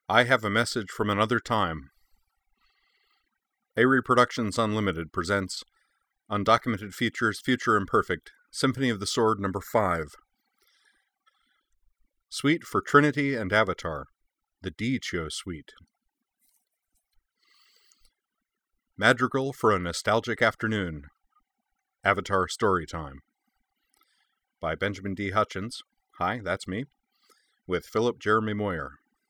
I Have a Message from Another Time. Avery Productions Unlimited presents Undocumented Features Future Imperfect, Symphony of the Sword No. 5. Suite for Trinity and Avatar, the Dicho Suite. Madrigal for a Nostalgic Afternoon, Avatar Storytime. By Benjamin D. Hutchins, hi, that's me, with Philip Jeremy Moyer.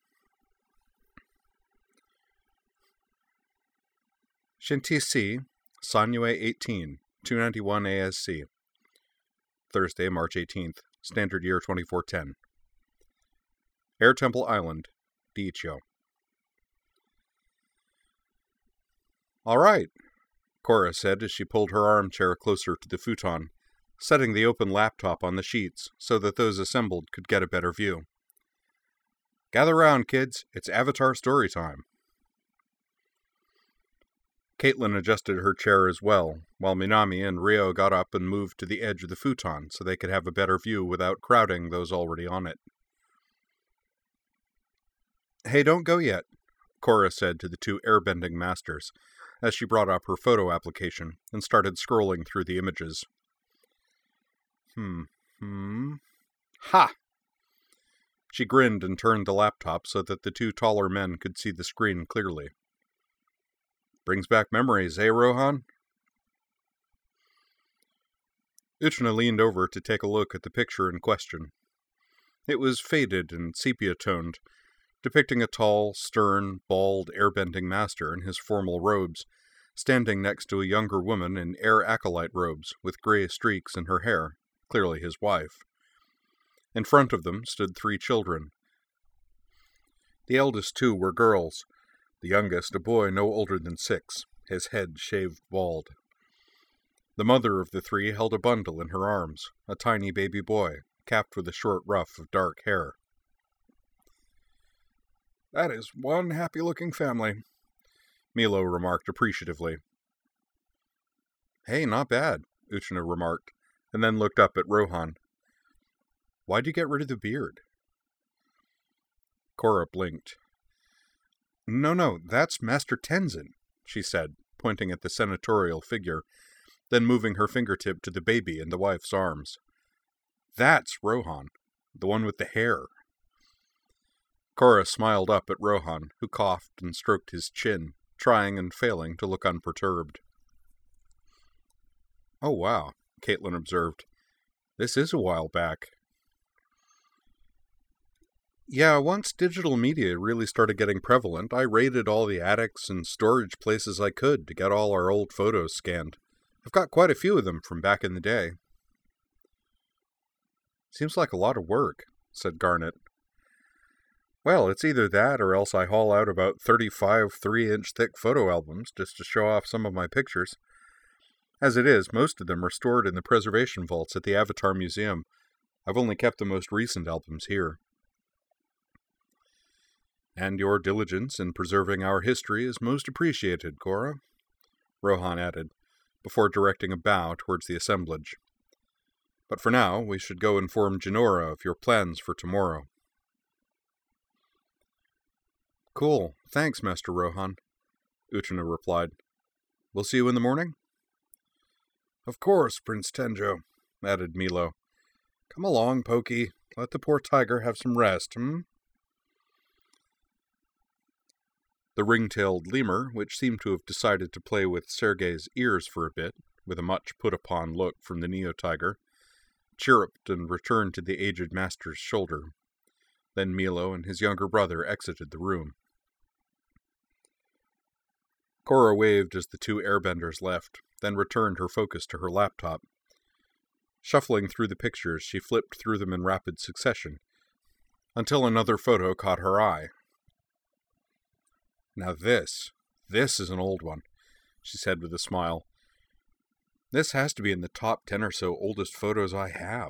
Shinti-si, Sanyue 18, 291 ASC. Thursday, March 18th, Standard Year 2410. Air Temple Island, Dicho. All right, Cora said as she pulled her armchair closer to the futon, setting the open laptop on the sheets so that those assembled could get a better view. Gather round, kids. It's Avatar Storytime. Caitlin adjusted her chair as well, while Minami and Rio got up and moved to the edge of the futon so they could have a better view without crowding those already on it. Hey, don't go yet, Cora said to the two airbending masters, as she brought up her photo application and started scrolling through the images. Ha! She grinned and turned the laptop so that the two taller men could see the screen clearly. Brings back memories, eh, Rohan? Uchna leaned over to take a look at the picture in question. It was faded and sepia-toned, depicting a tall, stern, bald, airbending master in his formal robes, standing next to a younger woman in air acolyte robes with gray streaks in her hair, clearly his wife. In front of them stood three children. The eldest two were girls, the youngest a boy no older than 6, his head shaved bald. The mother of the three held a bundle in her arms, a tiny baby boy, capped with a short ruff of dark hair. That is one happy-looking family, Milo remarked appreciatively. Hey, not bad, Uchna remarked, and then looked up at Rohan. Why'd you get rid of the beard? Cora blinked. No, that's Master Tenzin, she said, pointing at the senatorial figure, then moving her fingertip to the baby in the wife's arms. That's Rohan, the one with the hair. Cora smiled up at Rohan, who coughed and stroked his chin, trying and failing to look unperturbed. Oh, wow, Caitlin observed. This is a while back. Yeah, once digital media really started getting prevalent, I raided all the attics and storage places I could to get all our old photos scanned. I've got quite a few of them from back in the day. Seems like a lot of work, said Garnet. Well, it's either that or else I haul out about 35 3-inch thick photo albums just to show off some of my pictures. As it is, most of them are stored in the preservation vaults at the Avatar Museum. I've only kept the most recent albums here. And your diligence in preserving our history is most appreciated, Cora, Rohan added, before directing a bow towards the assemblage. But for now, we should go inform Jinora of your plans for tomorrow. Cool, thanks, Master Rohan, Uchna replied. We'll see you in the morning? Of course, Prince Tenjo, added Milo. Come along, Pokey. Let the poor tiger have some rest, The ring-tailed lemur, which seemed to have decided to play with Sergei's ears for a bit, with a much put-upon look from the Neo-Tiger, chirruped and returned to the aged master's shoulder. Then Milo and his younger brother exited the room. Cora waved as the two airbenders left, then returned her focus to her laptop. Shuffling through the pictures, she flipped through them in rapid succession, until another photo caught her eye. Now this is an old one, she said with a smile. This has to be in the top 10 or so oldest photos I have.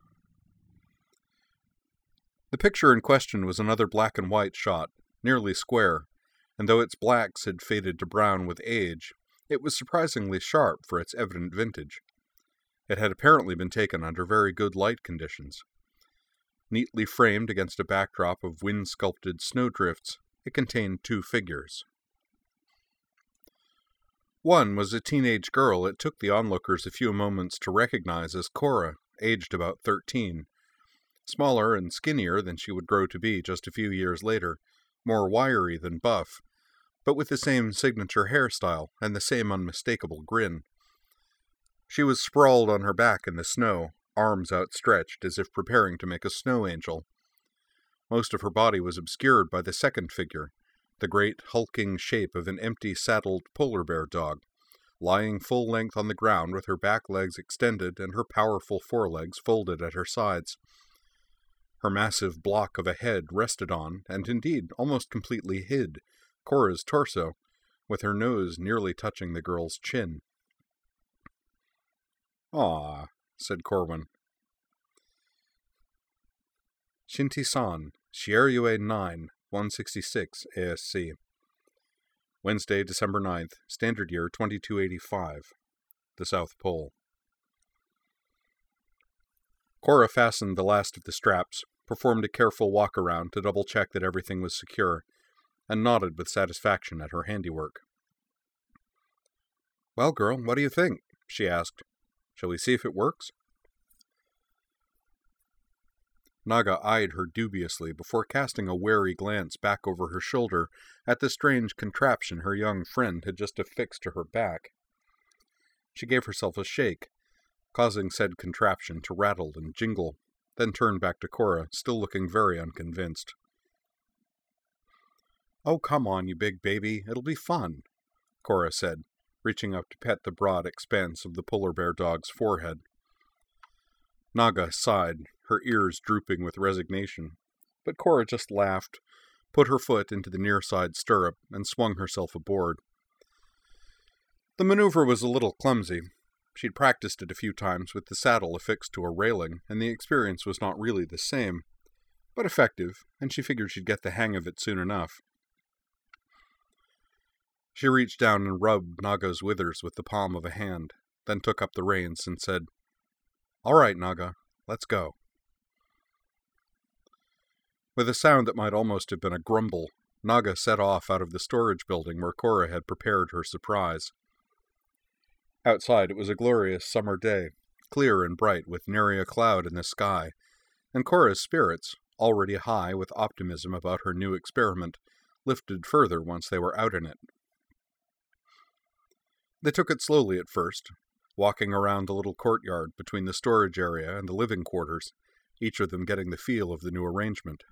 The picture in question was another black and white shot, nearly square, and though its blacks had faded to brown with age, it was surprisingly sharp for its evident vintage. It had apparently been taken under very good light conditions. Neatly framed against a backdrop of wind-sculpted snowdrifts, It contained 2 figures. One was a teenage girl it took the onlookers a few moments to recognize as Cora, aged about 13. Smaller and skinnier than she would grow to be just a few years later, more wiry than buff, but with the same signature hairstyle and the same unmistakable grin. She was sprawled on her back in the snow, arms outstretched as if preparing to make a snow angel. Most of her body was obscured by the second figure, the great hulking shape of an empty saddled polar bear dog, lying full length on the ground with her back legs extended and her powerful forelegs folded at her sides. Her massive block of a head rested on, and indeed almost completely hid, Cora's torso, with her nose nearly touching the girl's chin. "Ah," said Corwin. Shinti-san, Shierue 9, 166 ASC. Wednesday, December 9th, Standard Year 2285. The South Pole. Cora fastened the last of the straps, performed a careful walk-around to double-check that everything was secure, and nodded with satisfaction at her handiwork. "Well, girl, what do you think?" she asked. "Shall we see if it works?" Naga eyed her dubiously before casting a wary glance back over her shoulder at the strange contraption her young friend had just affixed to her back. She gave herself a shake, causing said contraption to rattle and jingle, then turned back to Cora, still looking very unconvinced. "Oh, come on, you big baby, it'll be fun," Cora said, reaching up to pet the broad expanse of the polar bear dog's forehead. Naga sighed, her ears drooping with resignation, but Cora just laughed, put her foot into the near side stirrup, and swung herself aboard. The maneuver was a little clumsy. She'd practiced it a few times with the saddle affixed to a railing, and the experience was not really the same, but effective, and she figured she'd get the hang of it soon enough. She reached down and rubbed Naga's withers with the palm of a hand, then took up the reins and said, "All right, Naga, let's go." With a sound that might almost have been a grumble, Naga set off out of the storage building where Cora had prepared her surprise. Outside it was a glorious summer day, clear and bright with nary a cloud in the sky, and Cora's spirits, already high with optimism about her new experiment, lifted further once they were out in it. They took it slowly at first, walking around the little courtyard between the storage area and the living quarters, each of them getting the feel of the new arrangement.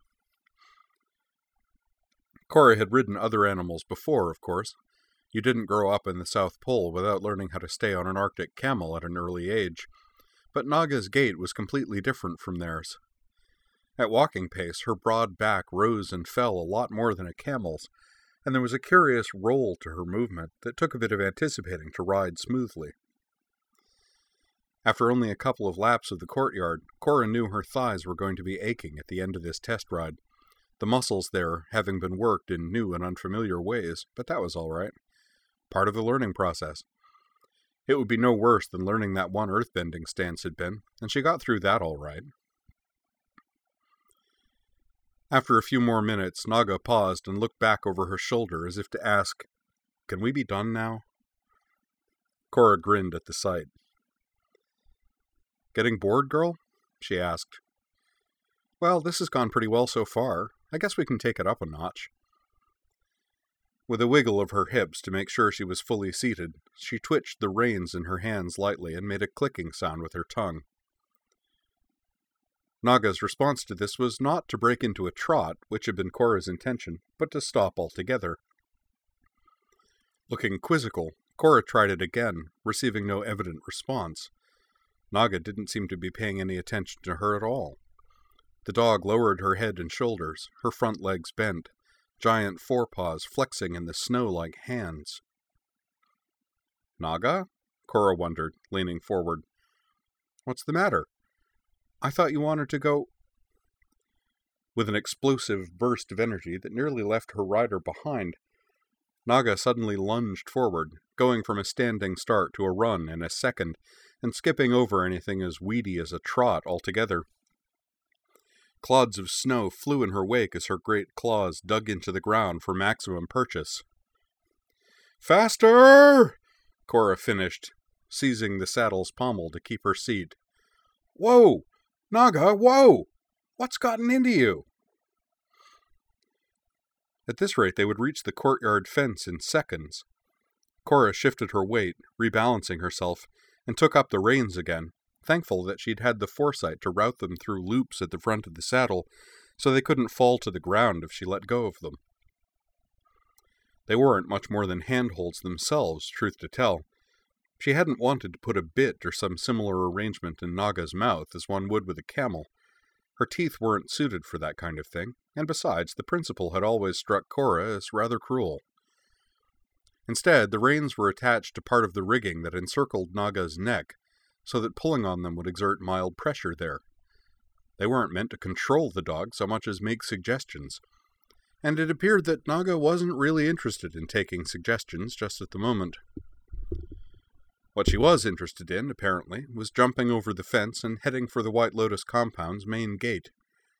Cora had ridden other animals before, of course. You didn't grow up in the South Pole without learning how to stay on an Arctic camel at an early age, but Naga's gait was completely different from theirs. At walking pace, her broad back rose and fell a lot more than a camel's, and there was a curious roll to her movement that took a bit of anticipating to ride smoothly. After only a couple of laps of the courtyard, Cora knew her thighs were going to be aching at the end of this test ride, the muscles there having been worked in new and unfamiliar ways, but that was all right. Part of the learning process. It would be no worse than learning that one earthbending stance had been, and she got through that all right. After a few more minutes, Naga paused and looked back over her shoulder as if to ask, "Can we be done now?" Cora grinned at the sight. "Getting bored, girl?" she asked. "Well, this has gone pretty well so far. I guess we can take it up a notch." With a wiggle of her hips to make sure she was fully seated, she twitched the reins in her hands lightly and made a clicking sound with her tongue. Naga's response to this was not to break into a trot, which had been Cora's intention, but to stop altogether. Looking quizzical, Cora tried it again, receiving no evident response. Naga didn't seem to be paying any attention to her at all. The dog lowered her head and shoulders, her front legs bent, giant forepaws flexing in the snow like hands. "Naga?" Cora wondered, leaning forward. "What's the matter? I thought you wanted to go—" With an explosive burst of energy that nearly left her rider behind, Naga suddenly lunged forward, going from a standing start to a run in a second, and skipping over anything as weedy as a trot altogether. Clods of snow flew in her wake as her great claws dug into the ground for maximum purchase. "Faster!" Cora finished, seizing the saddle's pommel to keep her seat. "Whoa! Naga, whoa! What's gotten into you?" At this rate, they would reach the courtyard fence in seconds. Cora shifted her weight, rebalancing herself, and took up the reins again, thankful that she'd had the foresight to route them through loops at the front of the saddle so they couldn't fall to the ground if she let go of them. They weren't much more than handholds themselves, truth to tell. She hadn't wanted to put a bit or some similar arrangement in Naga's mouth as one would with a camel. Her teeth weren't suited for that kind of thing, and besides, the principle had always struck Cora as rather cruel. Instead, the reins were attached to part of the rigging that encircled Naga's neck, so that pulling on them would exert mild pressure there. They weren't meant to control the dog so much as make suggestions, and it appeared that Naga wasn't really interested in taking suggestions just at the moment. What she was interested in, apparently, was jumping over the fence and heading for the White Lotus compound's main gate.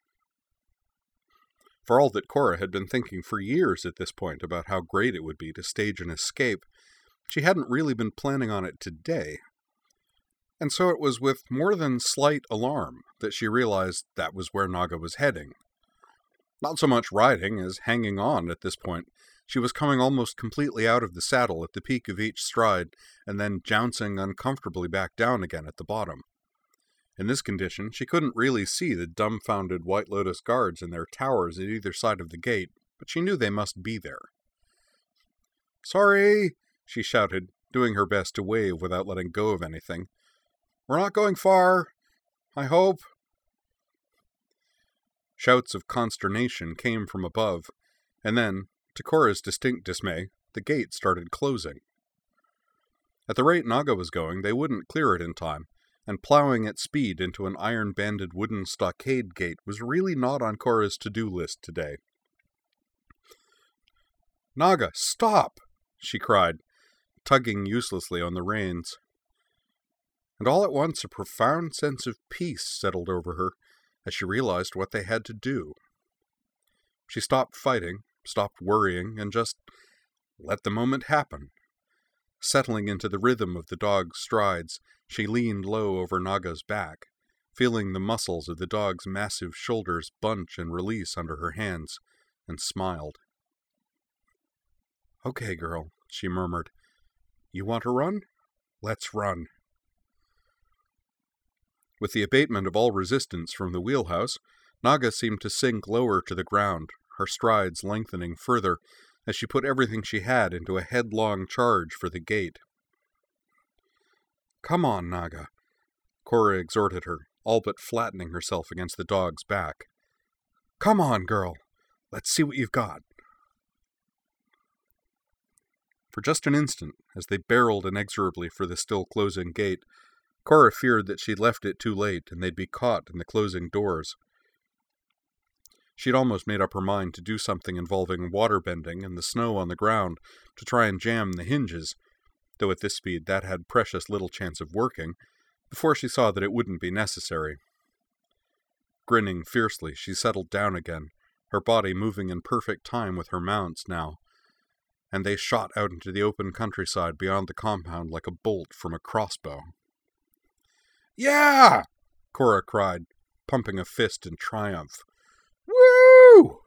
For all that Cora had been thinking for years at this point about how great it would be to stage an escape, she hadn't really been planning on it today. And so it was with more than slight alarm that she realized that was where Naga was heading. Not so much riding as hanging on at this point. She was coming almost completely out of the saddle at the peak of each stride, and then jouncing uncomfortably back down again at the bottom. In this condition, she couldn't really see the dumbfounded White Lotus guards in their towers at either side of the gate, but she knew they must be there. "Sorry," she shouted, doing her best to wave without letting go of anything. "We're not going far, I hope." Shouts of consternation came from above, and then, to Cora's distinct dismay, the gate started closing. At the rate Naga was going, they wouldn't clear it in time, and plowing at speed into an iron-banded wooden stockade gate was really not on Cora's to-do list today. "Naga, stop!" she cried, tugging uselessly on the reins. And all at once a profound sense of peace settled over her as she realized what they had to do. She stopped fighting, stopped worrying, and just let the moment happen. Settling into the rhythm of the dog's strides, she leaned low over Naga's back, feeling the muscles of the dog's massive shoulders bunch and release under her hands, and smiled. "Okay, girl," she murmured. "You want to run? Let's run." With the abatement of all resistance from the wheelhouse, Naga seemed to sink lower to the ground, her strides lengthening further as she put everything she had into a headlong charge for the gate. "Come on, Naga," Cora exhorted her, all but flattening herself against the dog's back. "Come on, girl. Let's see what you've got." For just an instant, as they barreled inexorably for the still-closing gate, Cora feared that she'd left it too late and they'd be caught in the closing doors. She'd almost made up her mind to do something involving water-bending and the snow on the ground to try and jam the hinges, though at this speed that had precious little chance of working, before she saw that it wouldn't be necessary. Grinning fiercely, she settled down again, her body moving in perfect time with her mounts now, and they shot out into the open countryside beyond the compound like a bolt from a crossbow. "Yeah!" Cora cried, pumping a fist in triumph. "Woo!"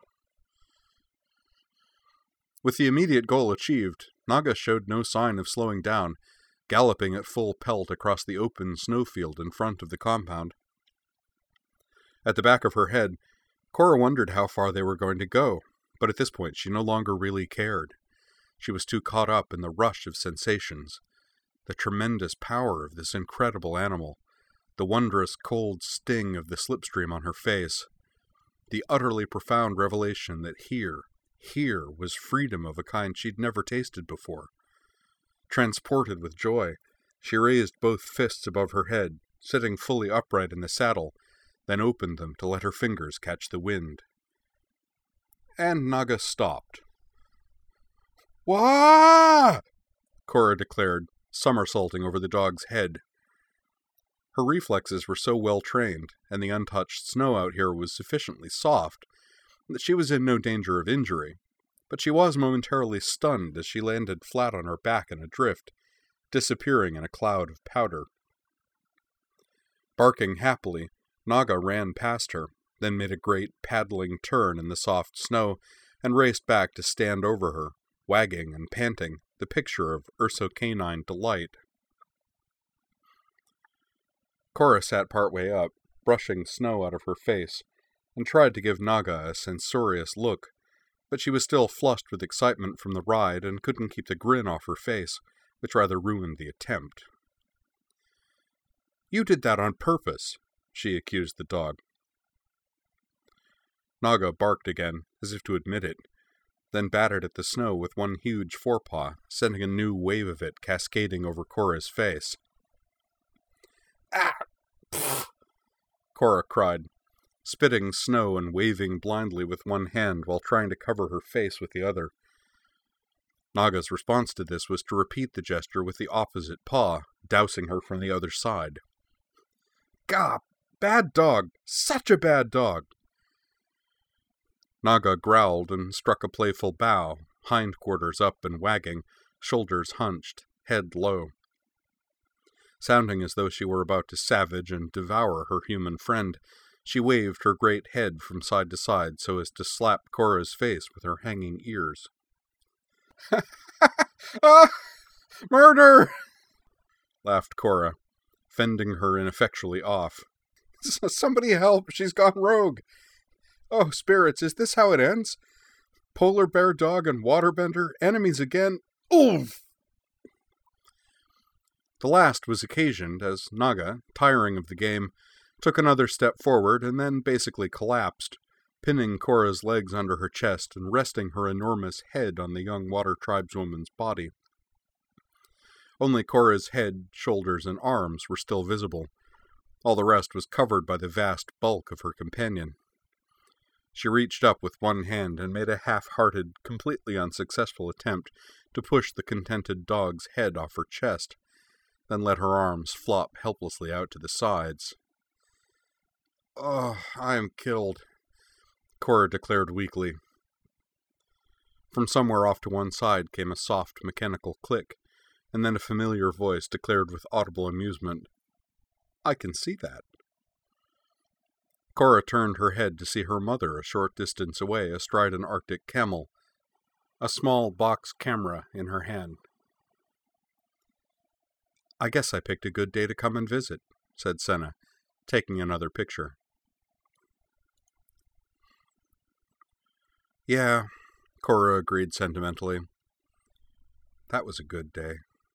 With the immediate goal achieved, Naga showed no sign of slowing down, galloping at full pelt across the open snowfield in front of the compound. At the back of her head, Cora wondered how far they were going to go, but at this point she no longer really cared. She was too caught up in the rush of sensations, the tremendous power of this incredible animal, the wondrous cold sting of the slipstream on her face, the utterly profound revelation that here was freedom of a kind she'd never tasted before. Transported with joy, she raised both fists above her head, sitting fully upright in the saddle, then opened them to let her fingers catch the wind. And Naga stopped. "Wah!" Cora declared, somersaulting over the dog's head. Her reflexes were so well trained, and the untouched snow out here was sufficiently soft, that she was in no danger of injury, but she was momentarily stunned as she landed flat on her back in a drift, disappearing in a cloud of powder. Barking happily, Naga ran past her, then made a great paddling turn in the soft snow, and raced back to stand over her, wagging and panting, the picture of urso-canine delight. Cora sat partway up, brushing snow out of her face, and tried to give Naga a censorious look, but she was still flushed with excitement from the ride and couldn't keep the grin off her face, which rather ruined the attempt. "You did that on purpose," she accused the dog. Naga barked again, as if to admit it, then batted at the snow with one huge forepaw, sending a new wave of it cascading over Cora's face. "Ah!" Cora cried, spitting snow and waving blindly with one hand while trying to cover her face with the other. Naga's response to this was to repeat the gesture with the opposite paw, dousing her from the other side. "Gah! Bad dog! Such a bad dog!" Naga growled and struck a playful bow, hindquarters up and wagging, shoulders hunched, head low. Sounding as though she were about to savage and devour her human friend, she waved her great head from side to side so as to slap Cora's face with her hanging ears. "Ah! Murder!" laughed Cora, fending her ineffectually off. "Somebody help! She's gone rogue! Oh, spirits, is this how it ends? Polar bear dog and waterbender, enemies again? Oof!" The last was occasioned as Naga, tiring of the game, took another step forward and then basically collapsed, pinning Cora's legs under her chest and resting her enormous head on the young water tribeswoman's body. Only Cora's head, shoulders, and arms were still visible. All the rest was covered by the vast bulk of her companion. She reached up with one hand and made a half-hearted, completely unsuccessful attempt to push the contented dog's head off her chest, then let her arms flop helplessly out to the sides. "Oh, I am killed," Cora declared weakly. From somewhere off to one side came a soft mechanical click, and then a familiar voice declared with audible amusement, "I can see that." Cora turned her head to see her mother a short distance away astride an Arctic camel, a small box camera in her hand. "I guess I picked a good day to come and visit," said Senna, taking another picture. "Yeah," Cora agreed sentimentally. "That was a good day."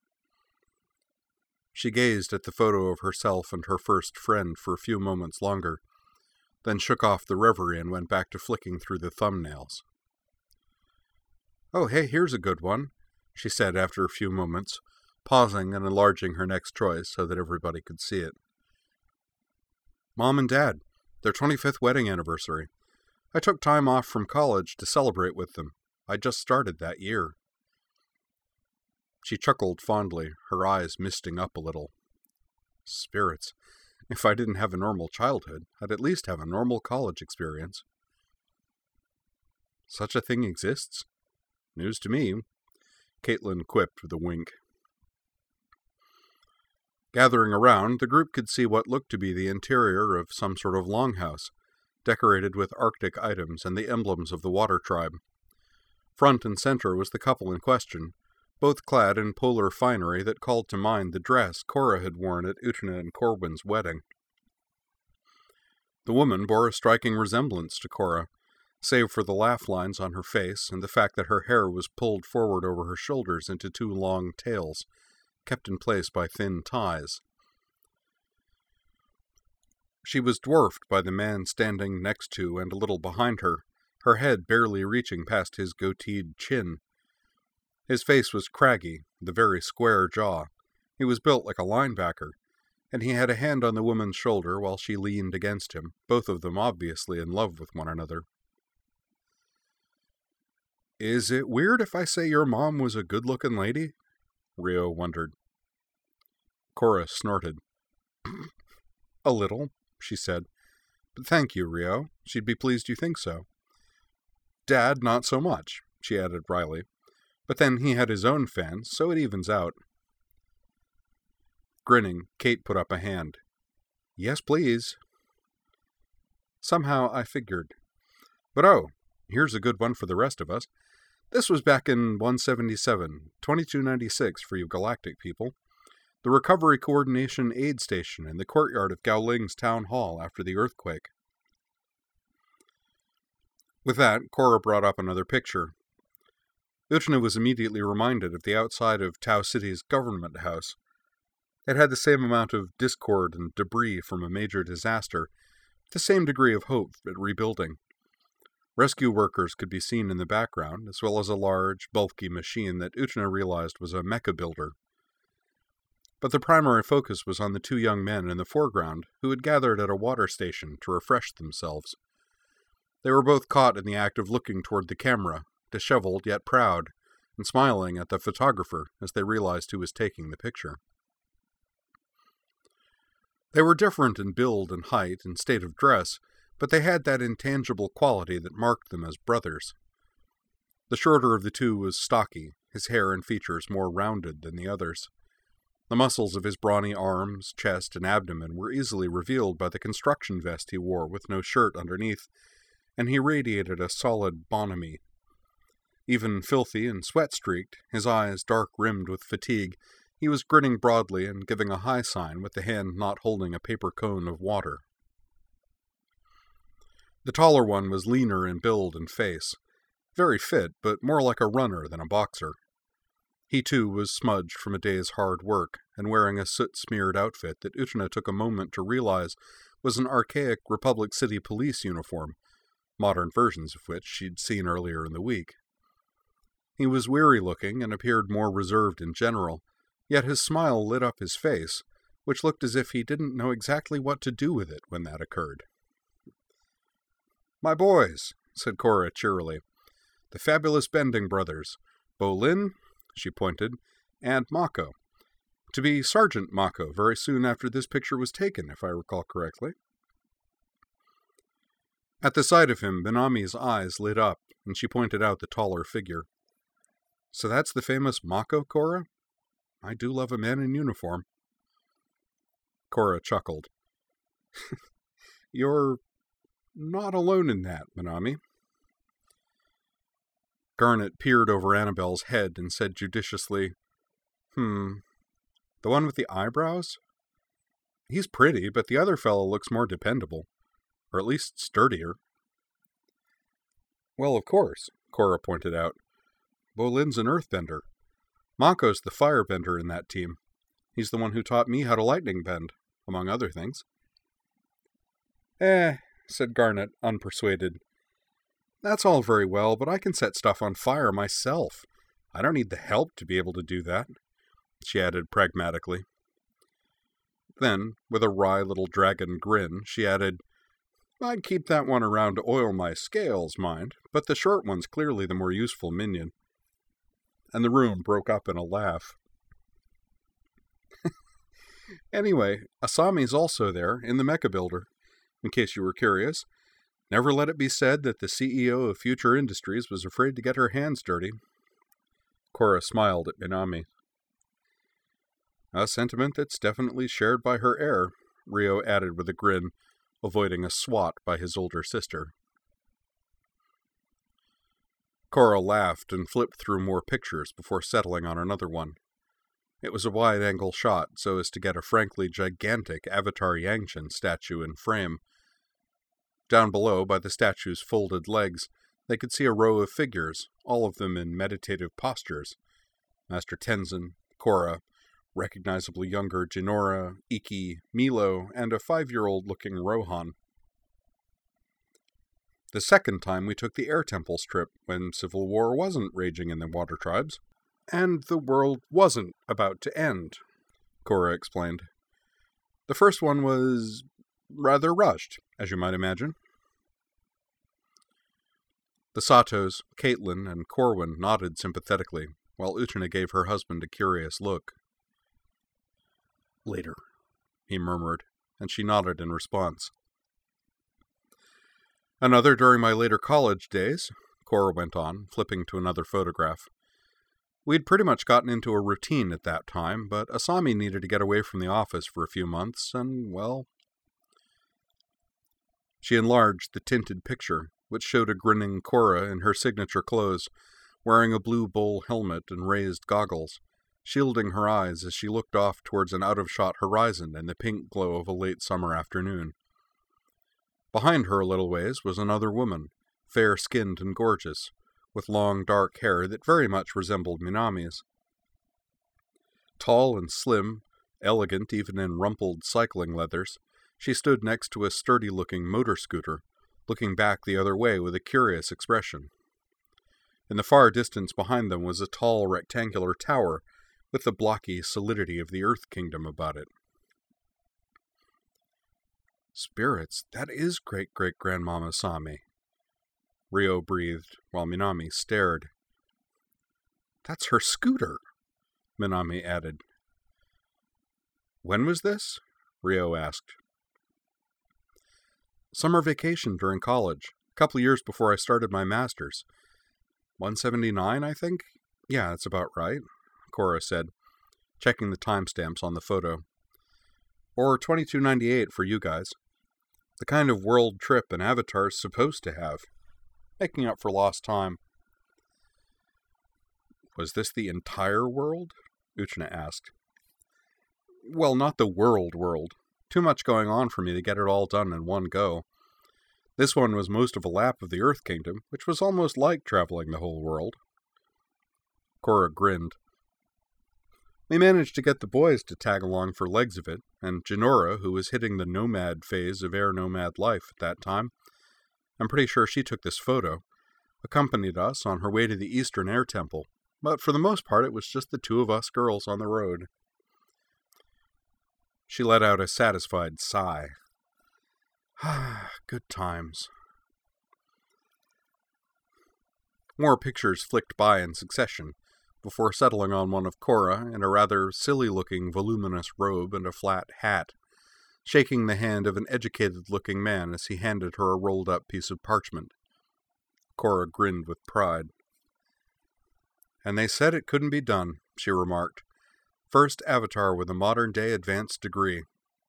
She gazed at the photo of herself and her first friend for a few moments longer, then shook off the reverie and went back to flicking through the thumbnails. "Oh, hey, here's a good one," she said after a few moments, pausing and enlarging her next choice so that everybody could see it. "Mom and Dad, their 25th wedding anniversary. I took time off from college to celebrate with them. I just started that year." She chuckled fondly, her eyes misting up a little. Spirits. If I didn't have a normal childhood, I'd at least have a normal college experience. "Such a thing exists? News to me," Caitlin quipped with a wink. Gathering around, the group could see what looked to be the interior of some sort of longhouse, decorated with Arctic items and the emblems of the water tribe. Front and center was the couple in question, both clad in polar finery that called to mind the dress Cora had worn at Utena and Corwin's wedding. The woman bore a striking resemblance to Cora, save for the laugh lines on her face and the fact that her hair was pulled forward over her shoulders into two long tails, kept in place by thin ties. She was dwarfed by the man standing next to and a little behind her, her head barely reaching past his goateed chin. His face was craggy, with a very square jaw. He was built like a linebacker, and he had a hand on the woman's shoulder while she leaned against him, both of them obviously in love with one another. "Is it weird if I say your mom was a good-looking lady?" Rio wondered. Cora snorted. A little, she said. But thank you, Rio. She'd be pleased you think so. Dad, not so much, she added wryly. But then he had his own fans, so it evens out. Grinning, Kate put up a hand. Yes, please. Somehow I figured. But oh, here's a good one for the rest of us. This was back in 177, 2296 for you galactic people. The Recovery Coordination Aid Station in the courtyard of Gaoling's town hall after the earthquake. With that, Cora brought up another picture. Uchna was immediately reminded of the outside of Tau City's government house. It had the same amount of discord and debris from a major disaster, the same degree of hope at rebuilding. Rescue workers could be seen in the background, as well as a large, bulky machine that Uchna realized was a mecha builder. But the primary focus was on the two young men in the foreground who had gathered at a water station to refresh themselves. They were both caught in the act of looking toward the camera, disheveled yet proud, and smiling at the photographer as they realized who was taking the picture. They were different in build and height and state of dress, but they had that intangible quality that marked them as brothers. The shorter of the two was stocky, his hair and features more rounded than the others. The muscles of his brawny arms, chest, and abdomen were easily revealed by the construction vest he wore with no shirt underneath, and he radiated a solid bonhomie. Even filthy and sweat-streaked, his eyes dark-rimmed with fatigue, he was grinning broadly and giving a high sign with the hand not holding a paper cone of water. The taller one was leaner in build and face, very fit, but more like a runner than a boxer. He, too, was smudged from a day's hard work, and wearing a soot-smeared outfit that Uchna took a moment to realize was an archaic Republic City police uniform, modern versions of which she'd seen earlier in the week. He was weary-looking and appeared more reserved in general, yet his smile lit up his face, which looked as if he didn't know exactly what to do with it when that occurred. "My boys," said Cora cheerily, "the fabulous Bending brothers, Bolin," she pointed, "and Mako. To be Sergeant Mako very soon after this picture was taken, if I recall correctly." At the sight of him, Minami's eyes lit up, and she pointed out the taller figure. "So that's the famous Mako, Cora? I do love a man in uniform." Cora chuckled. "You're not alone in that, Minami." Garnet peered over Annabelle's head and said judiciously, The one with the eyebrows? He's pretty, but the other fellow looks more dependable. Or at least sturdier." "Well, of course," Cora pointed out. "Bolin's an earthbender. Mako's the firebender in that team. He's the one who taught me how to lightning bend, among other things." Said Garnet, unpersuaded. "That's all very well, but I can set stuff on fire myself. I don't need the help to be able to do that," she added pragmatically. Then, with a wry little dragon grin, she added, "I'd keep that one around to oil my scales, mind, but the short one's clearly the more useful minion." And the room broke up in a laugh. "Anyway, Asami's also there, in the mecha builder, in case you were curious. Never let it be said that the CEO of Future Industries was afraid to get her hands dirty." Cora smiled at Minami. "A sentiment that's definitely shared by her heir," Rio added with a grin, avoiding a swat by his older sister. Cora laughed and flipped through more pictures before settling on another one. It was a wide-angle shot so as to get a frankly gigantic Avatar Yangshan statue in frame. Down below, by the statue's folded legs, they could see a row of figures, all of them in meditative postures. Master Tenzin, Cora, recognizably younger Jinora, Iki, Milo, and a 5-year-old-looking Rohan. The second time we took the Air Temples trip, when civil war wasn't raging in the Water Tribes, and the world wasn't about to end," Cora explained. "The first one was rather rushed, as you might imagine." The Satos, Caitlin, and Corwin nodded sympathetically, while Uchna gave her husband a curious look. "Later," he murmured, and she nodded in response. Another during my later college days, Cora went on, flipping to another photograph. We'd pretty much gotten into a routine at that time, but Asami needed to get away from the office for a few months, and, well... She enlarged the tinted picture, which showed a grinning Cora in her signature clothes, wearing a blue bowl helmet and raised goggles, shielding her eyes as she looked off towards an out-of-shot horizon in the pink glow of a late summer afternoon. Behind her a little ways was another woman, fair-skinned and gorgeous, with long dark hair that very much resembled Minami's. Tall and slim, elegant even in rumpled cycling leathers, she stood next to a sturdy-looking motor scooter, looking back the other way with a curious expression. In the far distance behind them was a tall rectangular tower with the blocky solidity of the Earth Kingdom about it. "Spirits, that is great-great-grandmama Asami," Ryo breathed, while Minami stared. "That's her scooter," Minami added. "When was this?" Ryo asked. "Summer vacation during college, a couple years before I started my master's. 179, I think? Yeah, that's about right," Cora said, checking the timestamps on the photo. "Or 2298 for you guys. The kind of world trip an Avatar's supposed to have. Making up for lost time." "Was this the entire world?" Uchina asked. "Well, not the world. Too much going on for me to get it all done in one go. This one was most of a lap of the Earth Kingdom, which was almost like traveling the whole world." Cora grinned. "We managed to get the boys to tag along for legs of it, and Jinora, who was hitting the nomad phase of air nomad life at that time, I'm pretty sure she took this photo, accompanied us on her way to the Eastern Air Temple, but for the most part it was just the two of us girls on the road." She let out a satisfied sigh. Good times. More pictures flicked by in succession, before settling on one of Cora in a rather silly-looking voluminous robe and a flat hat, shaking the hand of an educated-looking man as he handed her a rolled-up piece of parchment. Cora grinned with pride. "And they said it couldn't be done," she remarked. "First Avatar with a modern-day advanced degree."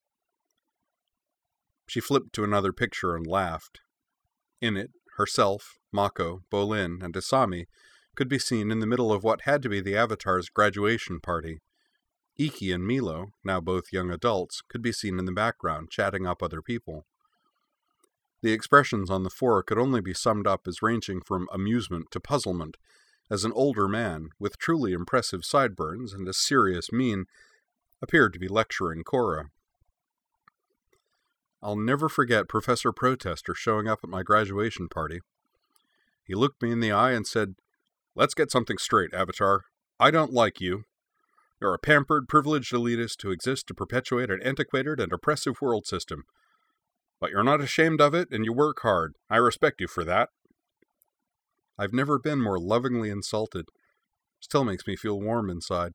She flipped to another picture and laughed. In it, herself, Mako, Bolin, and Asami could be seen in the middle of what had to be the Avatar's graduation party. Iki and Milo, now both young adults, could be seen in the background, chatting up other people. The expressions on the four could only be summed up as ranging from amusement to puzzlement, as an older man, with truly impressive sideburns and a serious mien, appeared to be lecturing Cora. "I'll never forget Professor Protester showing up at my graduation party. He looked me in the eye and said, 'Let's get something straight, Avatar. I don't like you. You're a pampered, privileged elitist who exists to perpetuate an antiquated and oppressive world system. But you're not ashamed of it, and you work hard. I respect you for that.' I've never been more lovingly insulted. Still makes me feel warm inside."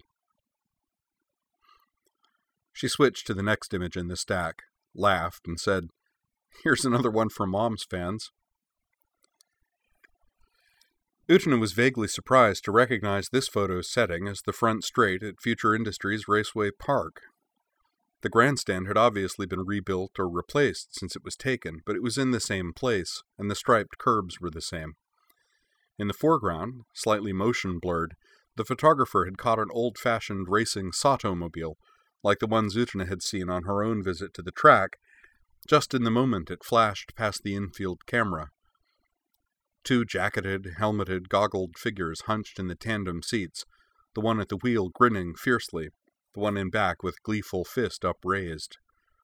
She switched to the next image in the stack, laughed, and said, "Here's another one for Mom's fans." Uchina was vaguely surprised to recognize this photo's setting as the front straight at Future Industries Raceway Park. The grandstand had obviously been rebuilt or replaced since it was taken, but it was in the same place, and the striped curbs were the same. In the foreground, slightly motion-blurred, the photographer had caught an old-fashioned racing Sato-mobile, like the ones Uchina had seen on her own visit to the track, just in the moment it flashed past the infield camera. Two jacketed, helmeted, goggled figures hunched in the tandem seats, the one at the wheel grinning fiercely, the one in back with gleeful fist upraised.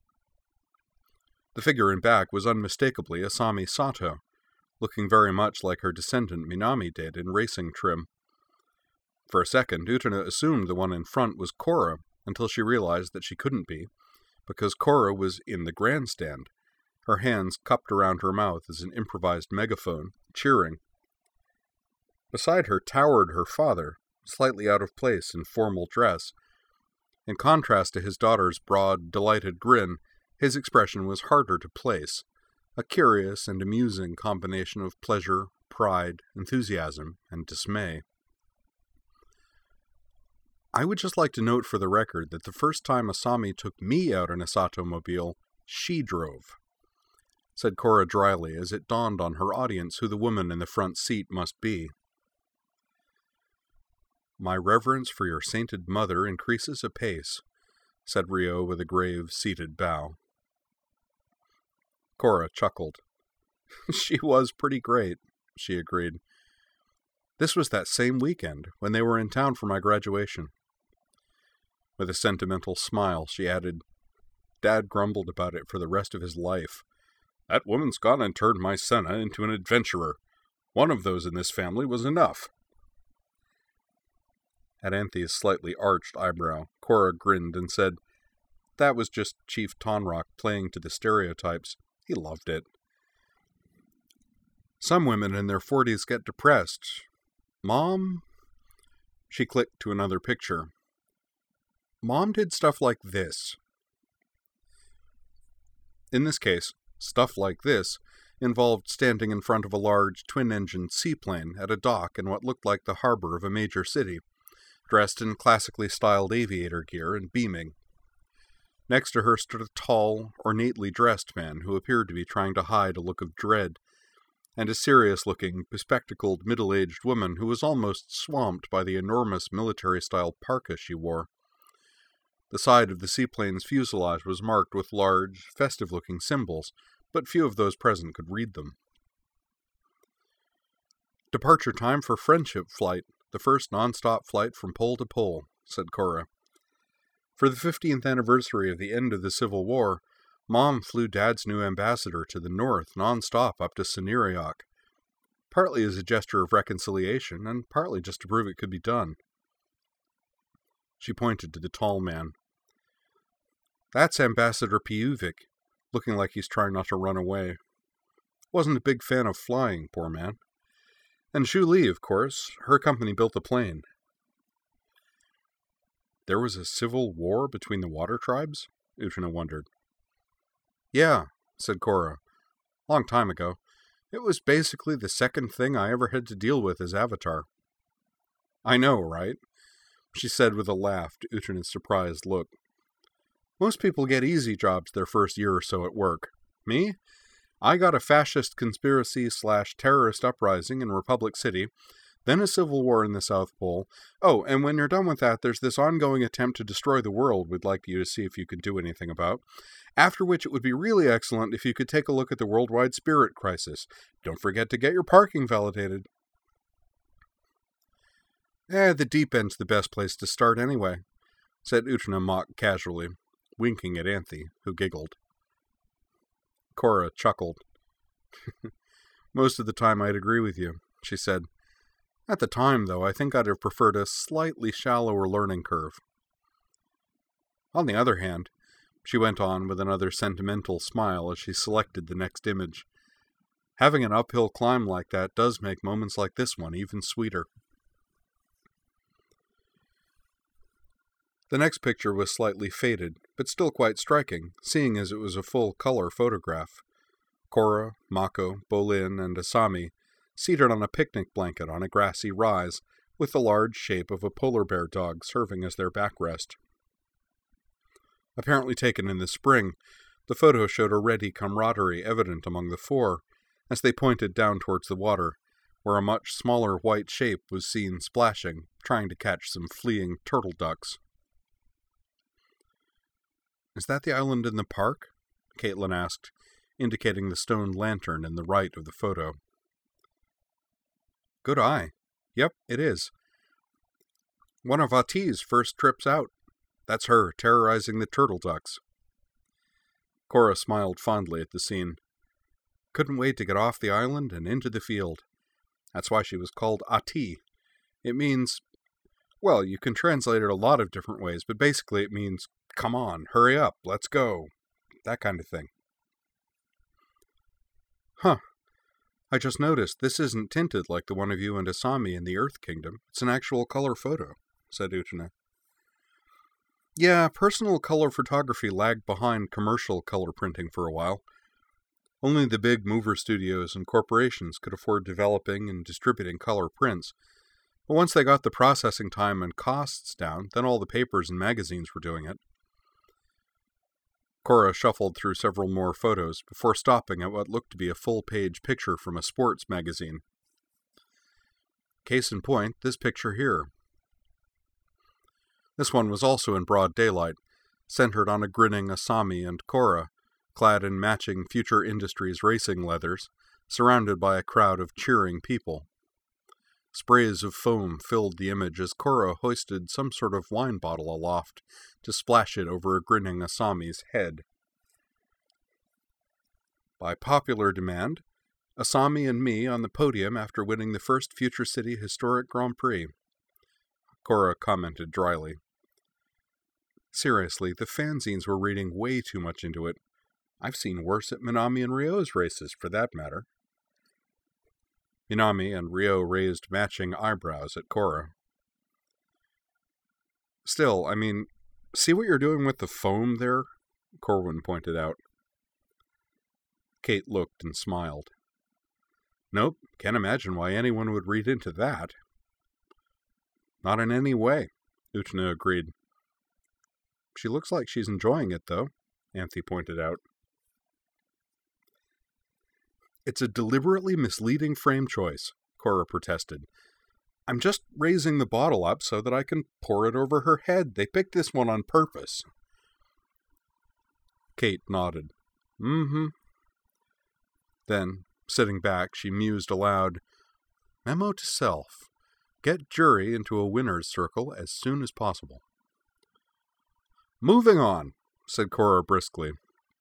The figure in back was unmistakably Asami Sato, looking very much like her descendant Minami did in racing trim. For a second, Uchina assumed the one in front was Cora, until she realized that she couldn't be, because Cora was in the grandstand, her hands cupped around her mouth as an improvised megaphone, cheering. Beside her towered her father, slightly out of place in formal dress. In contrast to his daughter's broad, delighted grin, His expression was harder to place, a curious and amusing combination of pleasure, pride, enthusiasm, and dismay. I would just like to note for the record that the first time Asami took me out in a Sato-mobile, she drove, said Cora dryly as it dawned on her audience who the woman in the front seat must be. My reverence for your sainted mother increases apace, said Rio with a grave, seated bow. Cora chuckled. She was pretty great, she agreed. This was that same weekend, when they were in town for my graduation. With a sentimental smile, she added, Dad grumbled about it for the rest of his life. That woman's gone and turned my Senna into an adventurer. One of those in this family was enough. At Anthea's slightly arched eyebrow, Cora grinned and said, That was just Chief Tonrock playing to the stereotypes. He loved it. Some women in their 40s get depressed. Mom? She clicked to another picture. Mom did stuff like this. In this case, stuff like this involved standing in front of a large twin-engined seaplane at a dock in what looked like the harbor of a major city, dressed in classically styled aviator gear and beaming. Next to her stood a tall, ornately dressed man who appeared to be trying to hide a look of dread, and a serious-looking, bespectacled, middle-aged woman who was almost swamped by the enormous military-style parka she wore. The side of the seaplane's fuselage was marked with large, festive-looking symbols, but few of those present could read them. Departure time for Friendship Flight, the first non-stop flight from pole to pole, said Cora. For the 15th anniversary of the end of the Civil War, Mom flew Dad's new ambassador to the north non-stop up to Siniriak, partly as a gesture of reconciliation, and partly just to prove it could be done. She pointed to the tall man. That's Ambassador Piuvik, looking like he's trying not to run away. Wasn't a big fan of flying, poor man. And Zhu Li, of course. Her company built the plane. There was a civil war between the water tribes? Utena wondered. Yeah, said Cora. Long time ago. It was basically the second thing I ever had to deal with as Avatar. I know, right? She said with a laugh to Utena's surprised look. Most people get easy jobs their first year or so at work. Me? I got a fascist conspiracy/terrorist uprising in Republic City, then a civil war in the South Pole. Oh, and when you're done with that, there's this ongoing attempt to destroy the world we'd like you to see if you can do anything about. After which it would be really excellent if you could take a look at the worldwide spirit crisis. Don't forget to get your parking validated. The deep end's the best place to start anyway, said Utena mock casually, winking at Anthe, who giggled. Cora chuckled. Most of the time I'd agree with you, she said. At the time, though, I think I'd have preferred a slightly shallower learning curve. On the other hand, she went on with another sentimental smile as she selected the next image, having an uphill climb like that does make moments like this one even sweeter. The next picture was slightly faded, but still quite striking, seeing as it was a full-color photograph. Cora, Mako, Bolin, and Asami seated on a picnic blanket on a grassy rise, with the large shape of a polar bear dog serving as their backrest. Apparently taken in the spring, the photo showed a ready camaraderie evident among the four, as they pointed down towards the water, where a much smaller white shape was seen splashing, trying to catch some fleeing turtle ducks. Is that the island in the park? Caitlin asked, indicating the stone lantern in the right of the photo. Good eye. Yep, it is. One of Ati's first trips out. That's her, terrorizing the turtle ducks. Cora smiled fondly at the scene. Couldn't wait to get off the island and into the field. That's why she was called Ati. It means, well, you can translate it a lot of different ways, but basically it means, come on, hurry up, let's go. That kind of thing. Huh. I just noticed this isn't tinted like the one of you and Asami in the Earth Kingdom. It's an actual color photo, said Utena. Yeah, personal color photography lagged behind commercial color printing for a while. Only the big mover studios and corporations could afford developing and distributing color prints. But once they got the processing time and costs down, then all the papers and magazines were doing it. Cora shuffled through several more photos before stopping at what looked to be a full-page picture from a sports magazine. Case in point, this picture here. This one was also in broad daylight, centered on a grinning Asami and Cora, clad in matching Future Industries racing leathers, surrounded by a crowd of cheering people. Sprays of foam filled the image as Cora hoisted some sort of wine bottle aloft to splash it over a grinning Asami's head. By popular demand, Asami and me on the podium after winning the first Future City Historic Grand Prix, Cora commented dryly. Seriously, the fanzines were reading way too much into it. I've seen worse at Minami and Ryo's races, for that matter. Minami and Ryo raised matching eyebrows at Cora. Still, I mean, see what you're doing with the foam there? Corwin pointed out. Kate looked and smiled. Nope, can't imagine why anyone would read into that. Not in any way, Utena agreed. She looks like she's enjoying it, though, Anthe pointed out. It's a deliberately misleading frame choice, Cora protested. I'm just raising the bottle up so that I can pour it over her head. They picked this one on purpose. Kate nodded. Mm-hmm. Then, sitting back, she mused aloud. Memo to self. Get jury into a winner's circle as soon as possible. Moving on, said Cora briskly.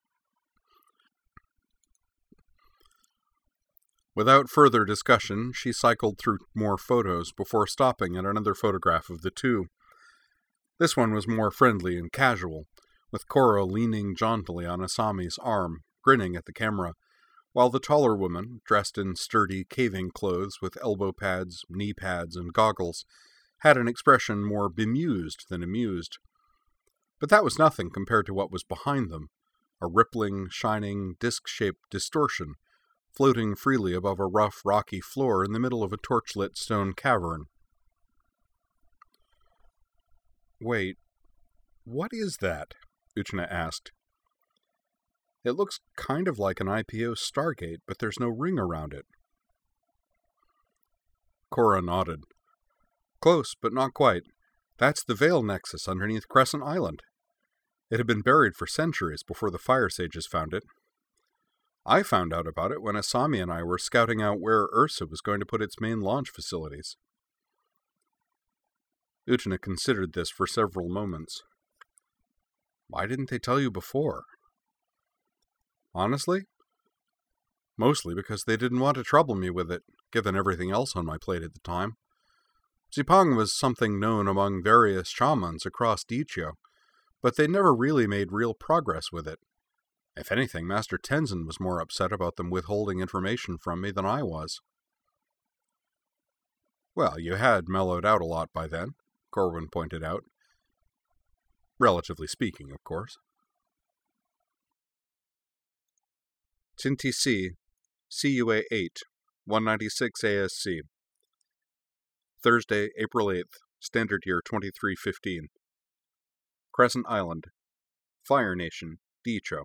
Without further discussion, she cycled through more photos before stopping at another photograph of the two. This one was more friendly and casual, with Cora leaning jauntily on Asami's arm, grinning at the camera, while the taller woman, dressed in sturdy caving clothes with elbow pads, knee pads, and goggles, had an expression more bemused than amused. But that was nothing compared to what was behind them, a rippling, shining, disc-shaped distortion, floating freely above a rough, rocky floor in the middle of a torchlit stone cavern. Wait, what is that? Utena asked. It looks kind of like an IPO Stargate, but there's no ring around it. Cora nodded. Close, but not quite. That's the Veil Nexus underneath Crescent Island. It had been buried for centuries before the Fire Sages found it. I found out about it when Asami and I were scouting out where Ursa was going to put its main launch facilities. Utena considered this for several moments. Why didn't they tell you before? Honestly? Mostly because they didn't want to trouble me with it, given everything else on my plate at the time. Zipang was something known among various shamans across Dichio, but they never really made real progress with it. If anything, Master Tenzin was more upset about them withholding information from me than I was. Well, you had mellowed out a lot by then, Corwin pointed out. Relatively speaking, of course. Tinti C, CUA 8, 196 ASC. Thursday, April 8th, Standard Year 2315. Crescent Island, Fire Nation, Dicho.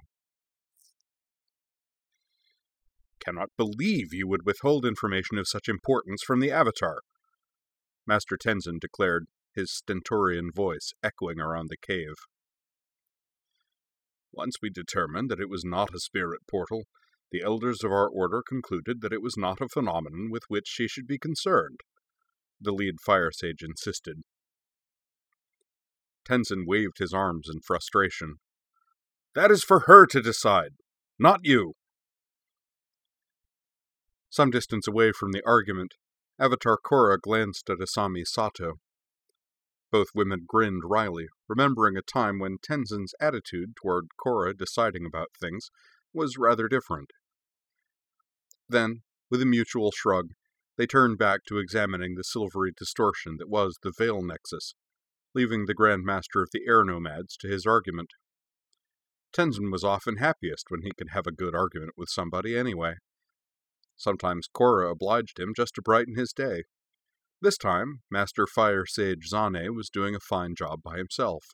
Cannot believe you would withhold information of such importance from the Avatar, Master Tenzin declared, his stentorian voice echoing around the cave. Once we determined that it was not a spirit portal, the elders of our order concluded that it was not a phenomenon with which she should be concerned, the lead fire sage insisted. Tenzin waved his arms in frustration. That is for her to decide, not you. Some distance away from the argument, Avatar Cora glanced at Asami Sato. Both women grinned wryly, remembering a time when Tenzin's attitude toward Cora deciding about things was rather different. Then, with a mutual shrug, they turned back to examining the silvery distortion that was the Veil Nexus, leaving the Grand Master of the Air Nomads to his argument. Tenzin was often happiest when he could have a good argument with somebody anyway. Sometimes Korra obliged him just to brighten his day. This time, Master Fire Sage Zane was doing a fine job by himself.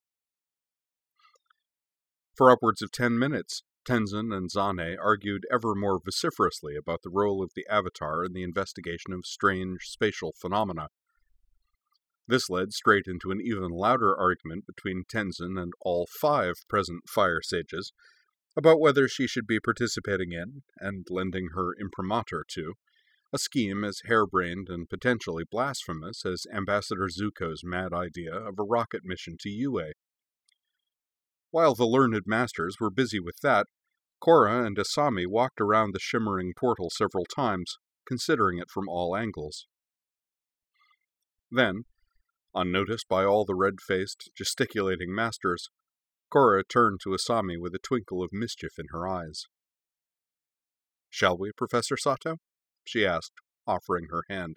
For upwards of 10 minutes, Tenzin and Zane argued ever more vociferously about the role of the Avatar in the investigation of strange spatial phenomena. This led straight into an even louder argument between Tenzin and all 5 present Fire Sages about whether she should be participating in, and lending her imprimatur to, a scheme as harebrained and potentially blasphemous as Ambassador Zuko's mad idea of a rocket mission to UA. While the learned masters were busy with that, Korra and Asami walked around the shimmering portal several times, considering it from all angles. Then, unnoticed by all the red-faced, gesticulating masters, Korra turned to Asami with a twinkle of mischief in her eyes. "Shall we, Professor Sato?" she asked, offering her hand.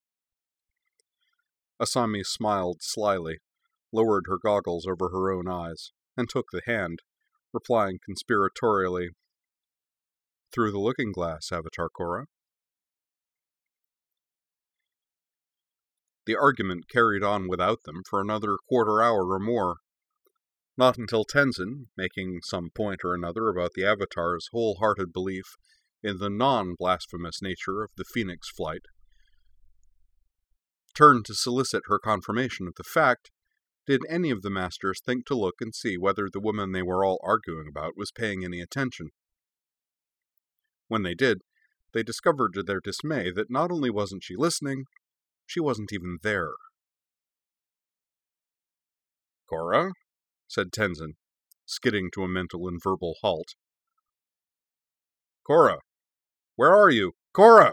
Asami smiled slyly, lowered her goggles over her own eyes, and took the hand, replying conspiratorially, "Through the looking glass, Avatar Korra." The argument carried on without them for another quarter-hour or more. Not until Tenzin, making some point or another about the Avatar's wholehearted belief in the non-blasphemous nature of the Phoenix flight, turned to solicit her confirmation of the fact, did any of the masters think to look and see whether the woman they were all arguing about was paying any attention. When they did, they discovered to their dismay that not only wasn't she listening, she wasn't even there. "Korra?" said Tenzin, skidding to a mental and verbal halt. "Korra! Where are you? Korra!"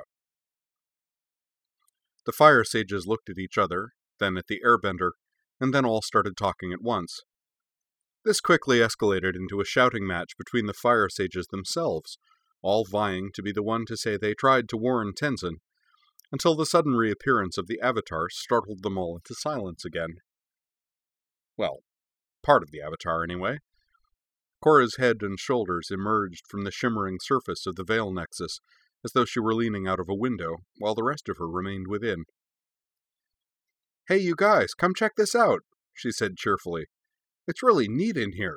The Fire Sages looked at each other, then at the Airbender, and then all started talking at once. This quickly escalated into a shouting match between the Fire Sages themselves, all vying to be the one to say they tried to warn Tenzin, until the sudden reappearance of the Avatar startled them all into silence again. Well, part of the Avatar, anyway. Korra's head and shoulders emerged from the shimmering surface of the Veil Nexus, as though she were leaning out of a window, while the rest of her remained within. "Hey, you guys, come check this out," she said cheerfully. "It's really neat in here."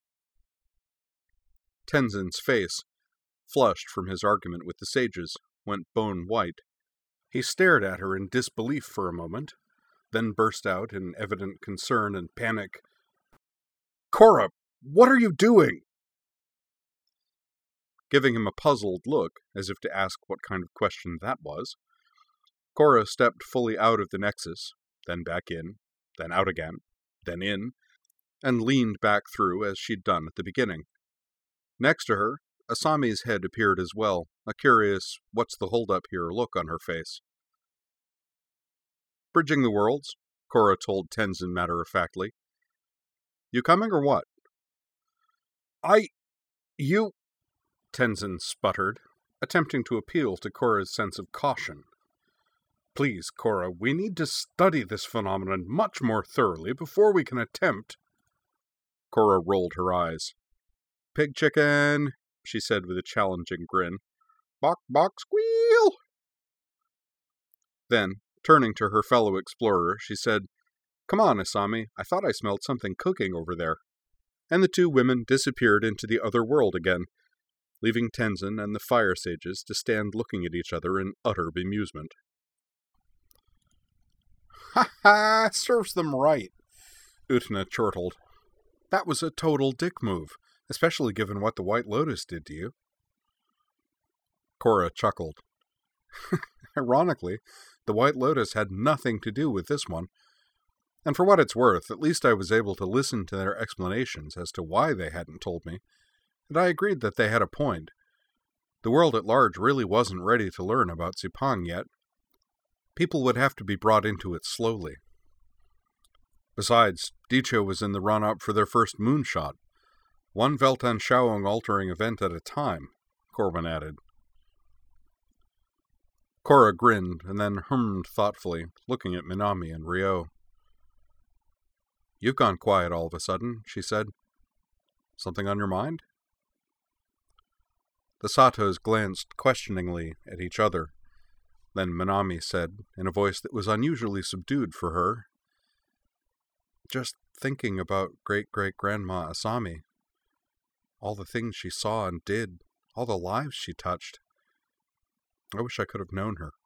Tenzin's face, flushed from his argument with the sages, went bone white. He stared at her in disbelief for a moment, then burst out in evident concern and panic. "Korra, what are you doing?" Giving him a puzzled look, as if to ask what kind of question that was, Korra stepped fully out of the Nexus, then back in, then out again, then in, and leaned back through as she'd done at the beginning. Next to her, Asami's head appeared as well, a curious what's-the-hold-up-here look on her face. "Bridging the worlds," Korra told Tenzin matter-of-factly. "You coming or what?" You... Tenzin sputtered, attempting to appeal to Korra's sense of caution. "Please, Korra, we need to study this phenomenon much more thoroughly before we can attempt..." Korra rolled her eyes. "Pig chicken," she said with a challenging grin. "Bok, bok, squeal!" Then, turning to her fellow explorer, she said, "Come on, Asami, I thought I smelled something cooking over there." And the 2 women disappeared into the other world again, leaving Tenzin and the Fire Sages to stand looking at each other in utter bemusement. "Ha ha! Serves them right," Utna chortled. "That was a total dick move, especially given what the White Lotus did to you." Korra chuckled. "Ironically, the White Lotus had nothing to do with this one. And for what it's worth, at least I was able to listen to their explanations as to why they hadn't told me, and I agreed that they had a point. The world at large really wasn't ready to learn about Sepang yet. People would have to be brought into it slowly. Besides, Dicho was in the run-up for their first moonshot. One Weltanschauung altering event at a time, Corbin added. Korra grinned and then hummed thoughtfully, looking at Minami and Ryo. "You've gone quiet all of a sudden," she said. "Something on your mind?" The Satos glanced questioningly at each other. Then Minami said, in a voice that was unusually subdued for her, "Just thinking about great-great-grandma Asami. All the things she saw and did, all the lives she touched. I wish I could have known her."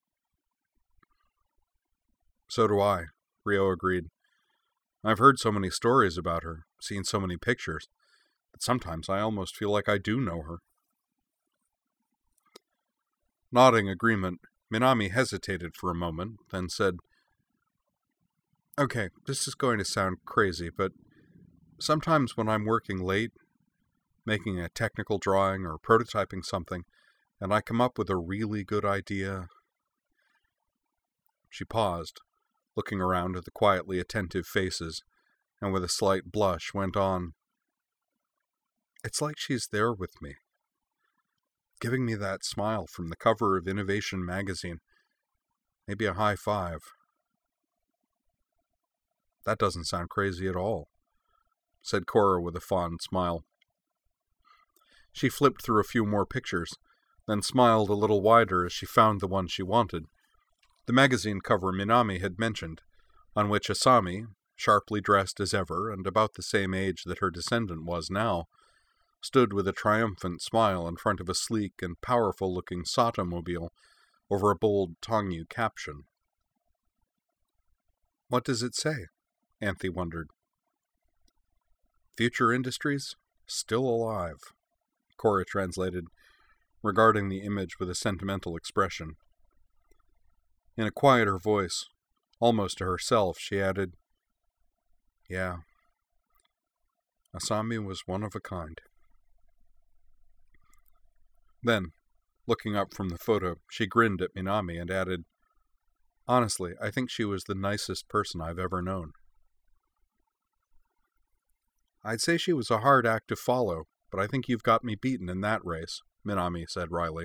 "So do I," Ryo agreed. "I've heard so many stories about her, seen so many pictures, that sometimes I almost feel like I do know her." Nodding agreement, Minami hesitated for a moment, then said, "Okay, this is going to sound crazy, but sometimes when I'm working late, making a technical drawing or prototyping something, and I come up with a really good idea..." She paused, looking around at the quietly attentive faces, and with a slight blush went on, "It's like she's there with me, giving me that smile from the cover of Innovation magazine, maybe a high five." "That doesn't sound crazy at all," said Cora with a fond smile. She flipped through a few more pictures, then smiled a little wider as she found the one she wanted, the magazine cover Minami had mentioned, on which Asami, sharply dressed as ever and about the same age that her descendant was now, stood with a triumphant smile in front of a sleek and powerful-looking Sato-mobile over a bold Tongyu caption. "What does it say?" Anthe wondered. "Future Industries, still alive," Cora translated, regarding the image with a sentimental expression. In a quieter voice, almost to herself, she added, "Yeah, Asami was one of a kind." Then, looking up from the photo, she grinned at Minami and added, "Honestly, I think she was the nicest person I've ever known." "I'd say she was a hard act to follow, but I think you've got me beaten in that race," Minami said wryly.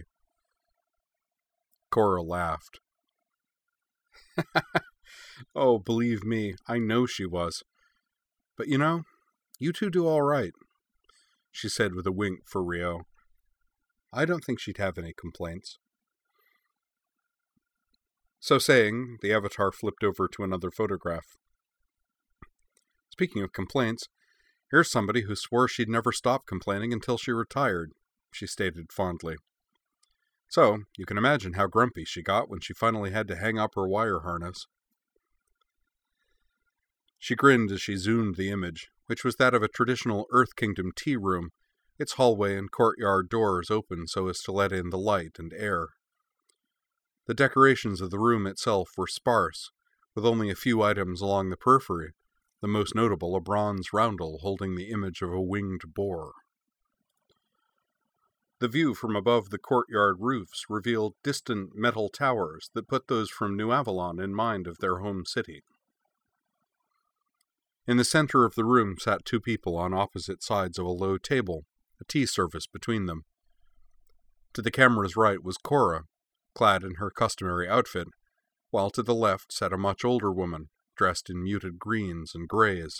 Cora laughed. "Oh, believe me, I know she was. But you two do all right," she said with a wink for Ryo. "I don't think she'd have any complaints." So saying, the Avatar flipped over to another photograph. "Speaking of complaints, here's somebody who swore she'd never stop complaining until she retired," she stated fondly. "So, you can imagine how grumpy she got when she finally had to hang up her wire harness." She grinned as she zoomed the image, which was that of a traditional Earth Kingdom tea room, its hallway and courtyard doors open so as to let in the light and air. The decorations of the room itself were sparse, with only a few items along the periphery, the most notable a bronze roundel holding the image of a winged boar. The view from above the courtyard roofs revealed distant metal towers that put those from New Avalon in mind of their home city. In the center of the room sat two people on opposite sides of a low table, a tea service between them. To the camera's right was Cora, clad in her customary outfit, while to the left sat a much older woman, dressed in muted greens and grays.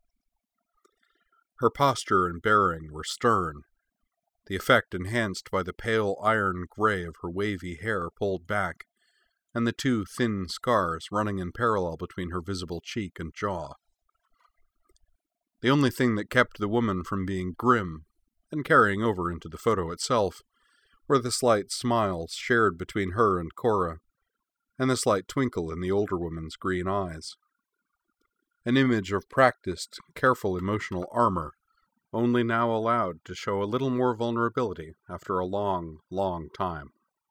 Her posture and bearing were stern, the effect enhanced by the pale iron gray of her wavy hair pulled back, and the two thin scars running in parallel between her visible cheek and jaw. The only thing that kept the woman from being grim, and carrying over into the photo itself, were the slight smiles shared between her and Cora, and the slight twinkle in the older woman's green eyes. An image of practiced, careful emotional armor, only now allowed to show a little more vulnerability after a long, long time.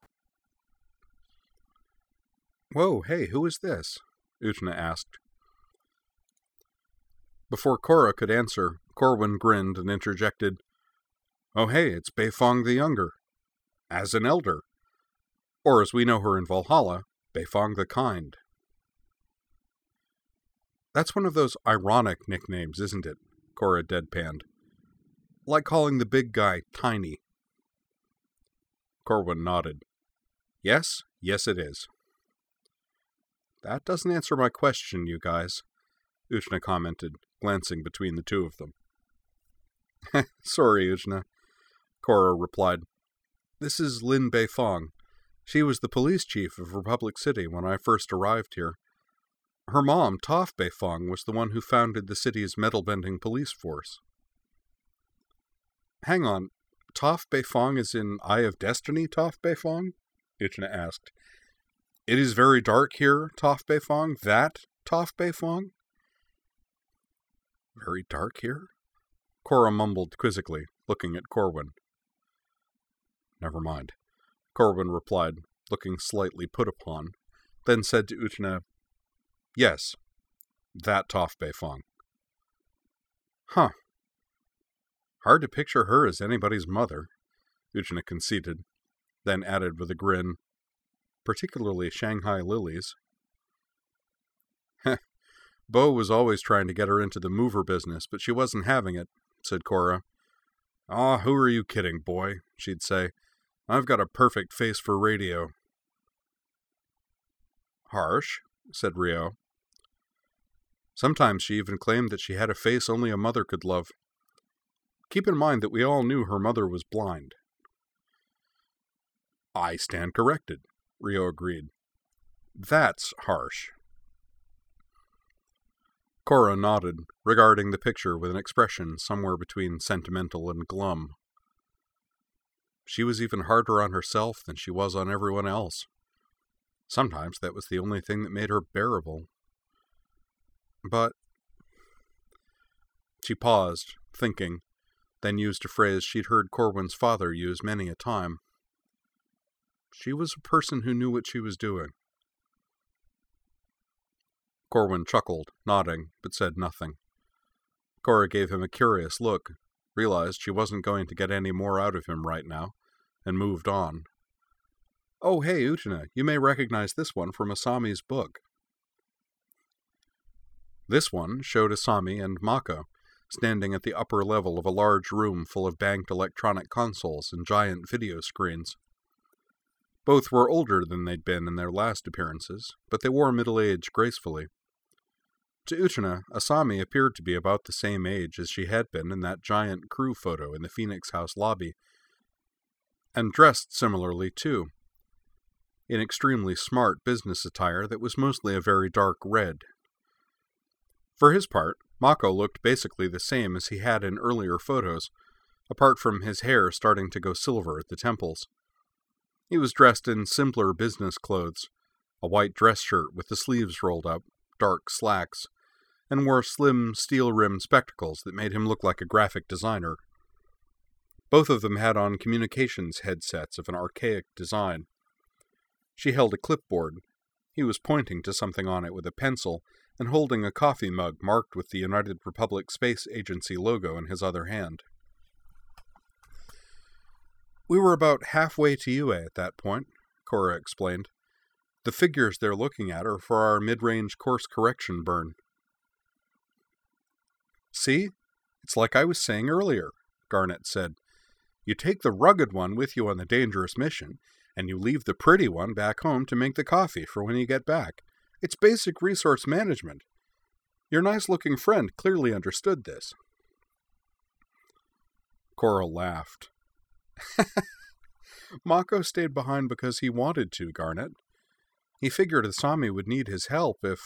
"Whoa, hey, who is this?" Utna asked. Before Cora could answer, Corwin grinned and interjected, "Oh hey, it's Beifong the Younger. As an elder. Or as we know her in Valhalla, Beifong the Kind." "That's one of those ironic nicknames, isn't it?" Cora deadpanned. "Like calling the big guy Tiny." Corwin nodded. Yes, it is." "That doesn't answer my question, you guys. Uchna commented, glancing between the two of them. Sorry, Uchna, Cora replied. This is Lin Beifong. She was the police chief of Republic City when I first arrived here. Her mom, Toph Beifong, was the one who founded the city's metal-bending police force. Hang on, Toph Beifong is in Eye of Destiny, Toph Beifong? Uchna asked. It is very dark here, Toph Beifong? That Toph Beifong? Very dark here? Cora mumbled quizzically, looking at Corwin. Never mind, Corwin replied, looking slightly put upon, then said to Uchna, Yes, that Toph Beifong. Huh. Hard to picture her as anybody's mother, Uchna conceded, then added with a grin, particularly Shanghai Lily's. Heh, Bo was always trying to get her into the mover business, but she wasn't having it, said Cora. Aw, who are you kidding, boy, she'd say. I've got a perfect face for radio. Harsh, said Rio. Sometimes she even claimed that she had a face only a mother could love. Keep in mind that we all knew her mother was blind. I stand corrected, Rio agreed. That's harsh. Cora nodded, regarding the picture with an expression somewhere between sentimental and glum. She was even harder on herself than she was on everyone else. Sometimes that was the only thing that made her bearable. But... She paused, thinking, then used a phrase she'd heard Corwin's father use many a time. She was a person who knew what she was doing. Corwin chuckled, nodding, but said nothing. Cora gave him a curious look, realized she wasn't going to get any more out of him right now, and moved on. Oh, hey, Uchna, you may recognize this one from Asami's book. This one showed Asami and Mako, standing at the upper level of a large room full of banked electronic consoles and giant video screens. Both were older than they'd been in their last appearances, but they wore middle age gracefully. To Uchna, Asami appeared to be about the same age as she had been in that giant crew photo in the Phoenix House lobby, and dressed similarly too, in extremely smart business attire that was mostly a very dark red. For his part, Mako looked basically the same as he had in earlier photos, apart from his hair starting to go silver at the temples. He was dressed in simpler business clothes, a white dress shirt with the sleeves rolled up, dark slacks, and wore slim, steel-rimmed spectacles that made him look like a graphic designer. Both of them had on communications headsets of an archaic design. She held a clipboard. He was pointing to something on it with a pencil and holding a coffee mug marked with the United Republic Space Agency logo in his other hand. We were about halfway to UA at that point, Cora explained. The figures they're looking at are for our mid-range course correction burn. See? It's like I was saying earlier, Garnet said. You take the rugged one with you on the dangerous mission, and you leave the pretty one back home to make the coffee for when you get back. It's basic resource management. Your nice-looking friend clearly understood this. Cora laughed. Mako stayed behind because he wanted to, Garnet. He figured Asami would need his help if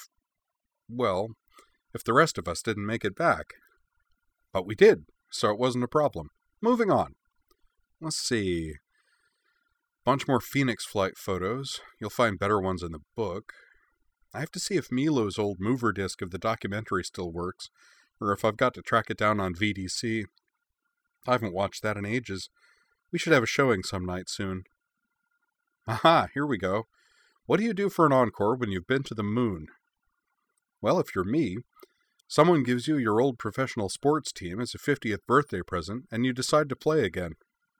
the rest of us didn't make it back. But we did, so it wasn't a problem. Moving on. Let's see. Bunch more Phoenix flight photos. You'll find better ones in the book. I have to see if Milo's old mover disc of the documentary still works, or if I've got to track it down on VDC. I haven't watched that in ages. We should have a showing some night soon. Aha, here we go. What do you do for an encore when you've been to the moon? Well, if you're me, someone gives you your old professional sports team as a 50th birthday present, and you decide to play again.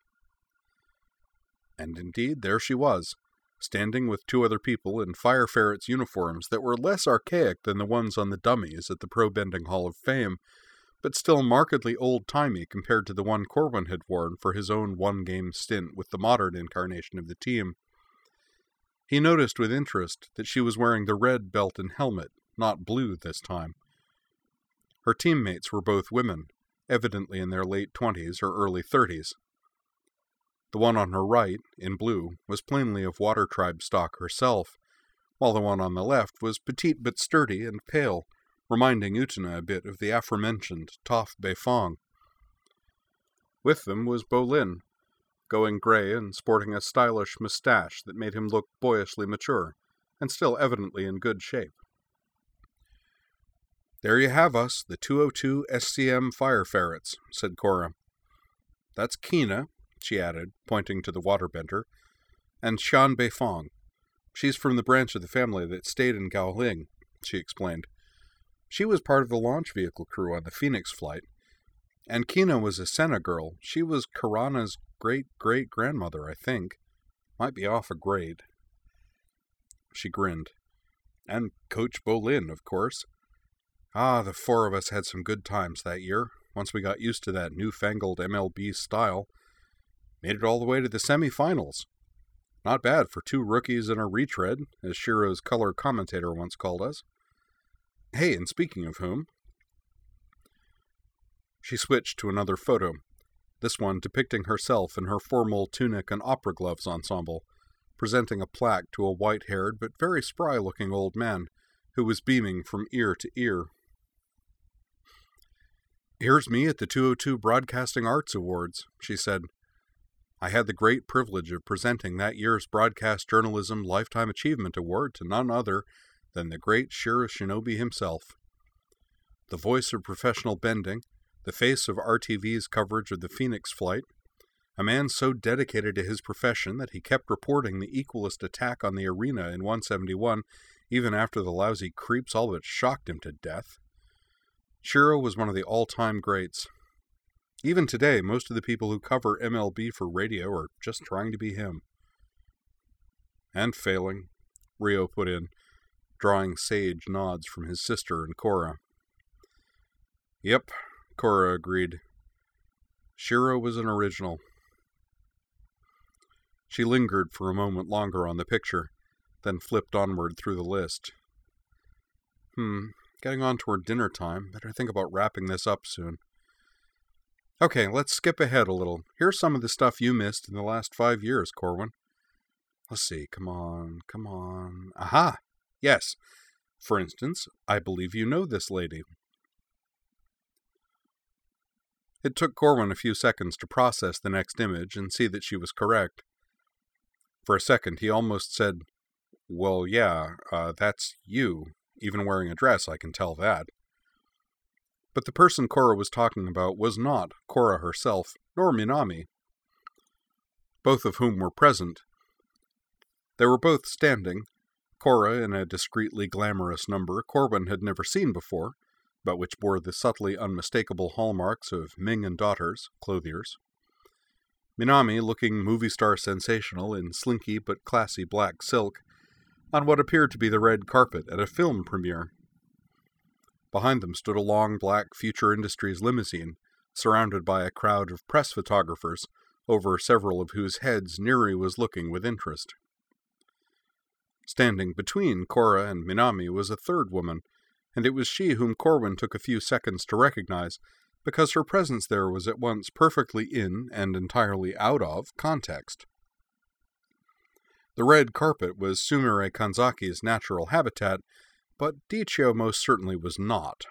And indeed, there she was, standing with two other people in Fire Ferret's uniforms that were less archaic than the ones on the dummies at the Pro Bending Hall of Fame, but still markedly old-timey compared to the one Corwin had worn for his own one-game stint with the modern incarnation of the team. He noticed with interest that she was wearing the red belt and helmet, not blue this time. Her teammates were both women, evidently in their late 20s or early 30s. The one on her right, in blue, was plainly of Water Tribe stock herself, while the one on the left was petite but sturdy and pale, reminding Utena a bit of the aforementioned Toph Beifong. With them was Bolin, going gray and sporting a stylish mustache that made him look boyishly mature, and still evidently in good shape. "There you have us, the 202 SCM Fire Ferrets," said Cora. "That's Kina," she added, pointing to the waterbender, "and Xian Beifong. She's from the branch of the family that stayed in Gaoling," she explained. "She was part of the launch vehicle crew on the Phoenix flight. And Kina was a Senna girl. She was Karana's great-great-grandmother, I think. Might be off a grade." She grinned. "And Coach Bolin, of course. The 4 of us had some good times that year, once we got used to that newfangled MLB style. Made it all the way to the semifinals. Not bad for 2 rookies and a retread, as Shiro's color commentator once called us. Hey, and speaking of whom..." She switched to another photo, this one depicting herself in her formal tunic and opera gloves ensemble, presenting a plaque to a white-haired but very spry-looking old man who was beaming from ear to ear. "Here's me at the 202 Broadcasting Arts Awards," she said. "I had the great privilege of presenting that year's Broadcast Journalism Lifetime Achievement Award to none other than the great Shiro Shinobi himself. The voice of professional bending, the face of RTV's coverage of the Phoenix flight, a man so dedicated to his profession that he kept reporting the equalist attack on the arena in 171 even after the lousy creeps all but shocked him to death. Shiro was one of the all-time greats. Even today, most of the people who cover MLB for radio are just trying to be him." "And failing," Rio put in, drawing sage nods from his sister and Cora. "Yep," Cora agreed. "Shiro was an original." She lingered for a moment longer on the picture, then flipped onward through the list. Getting on toward dinner time. Better think about wrapping this up soon. Okay, let's skip ahead a little. Here's some of the stuff you missed in the last 5 years, Corwin. Let's see, come on. Aha! Yes. For instance, I believe you know this lady. It took Corwin a few seconds to process the next image and see that she was correct. For a second, he almost said, "Well, yeah, that's you. Even wearing a dress, I can tell that." But the person Cora was talking about was not Cora herself, nor Minami, both of whom were present. They were both standing, Cora in a discreetly glamorous number Corwin had never seen before, but which bore the subtly unmistakable hallmarks of Ming and Daughters, clothiers. Minami looking movie star sensational in slinky but classy black silk, on what appeared to be the red carpet at a film premiere. Behind them stood a long black Future Industries limousine, surrounded by a crowd of press photographers, over several of whose heads Neri was looking with interest. Standing between Cora and Minami was a third woman, and it was she whom Corwin took a few seconds to recognize, because her presence there was at once perfectly in and entirely out of context. The red carpet was Sumire Kanzaki's natural habitat, but Dichio most certainly was not.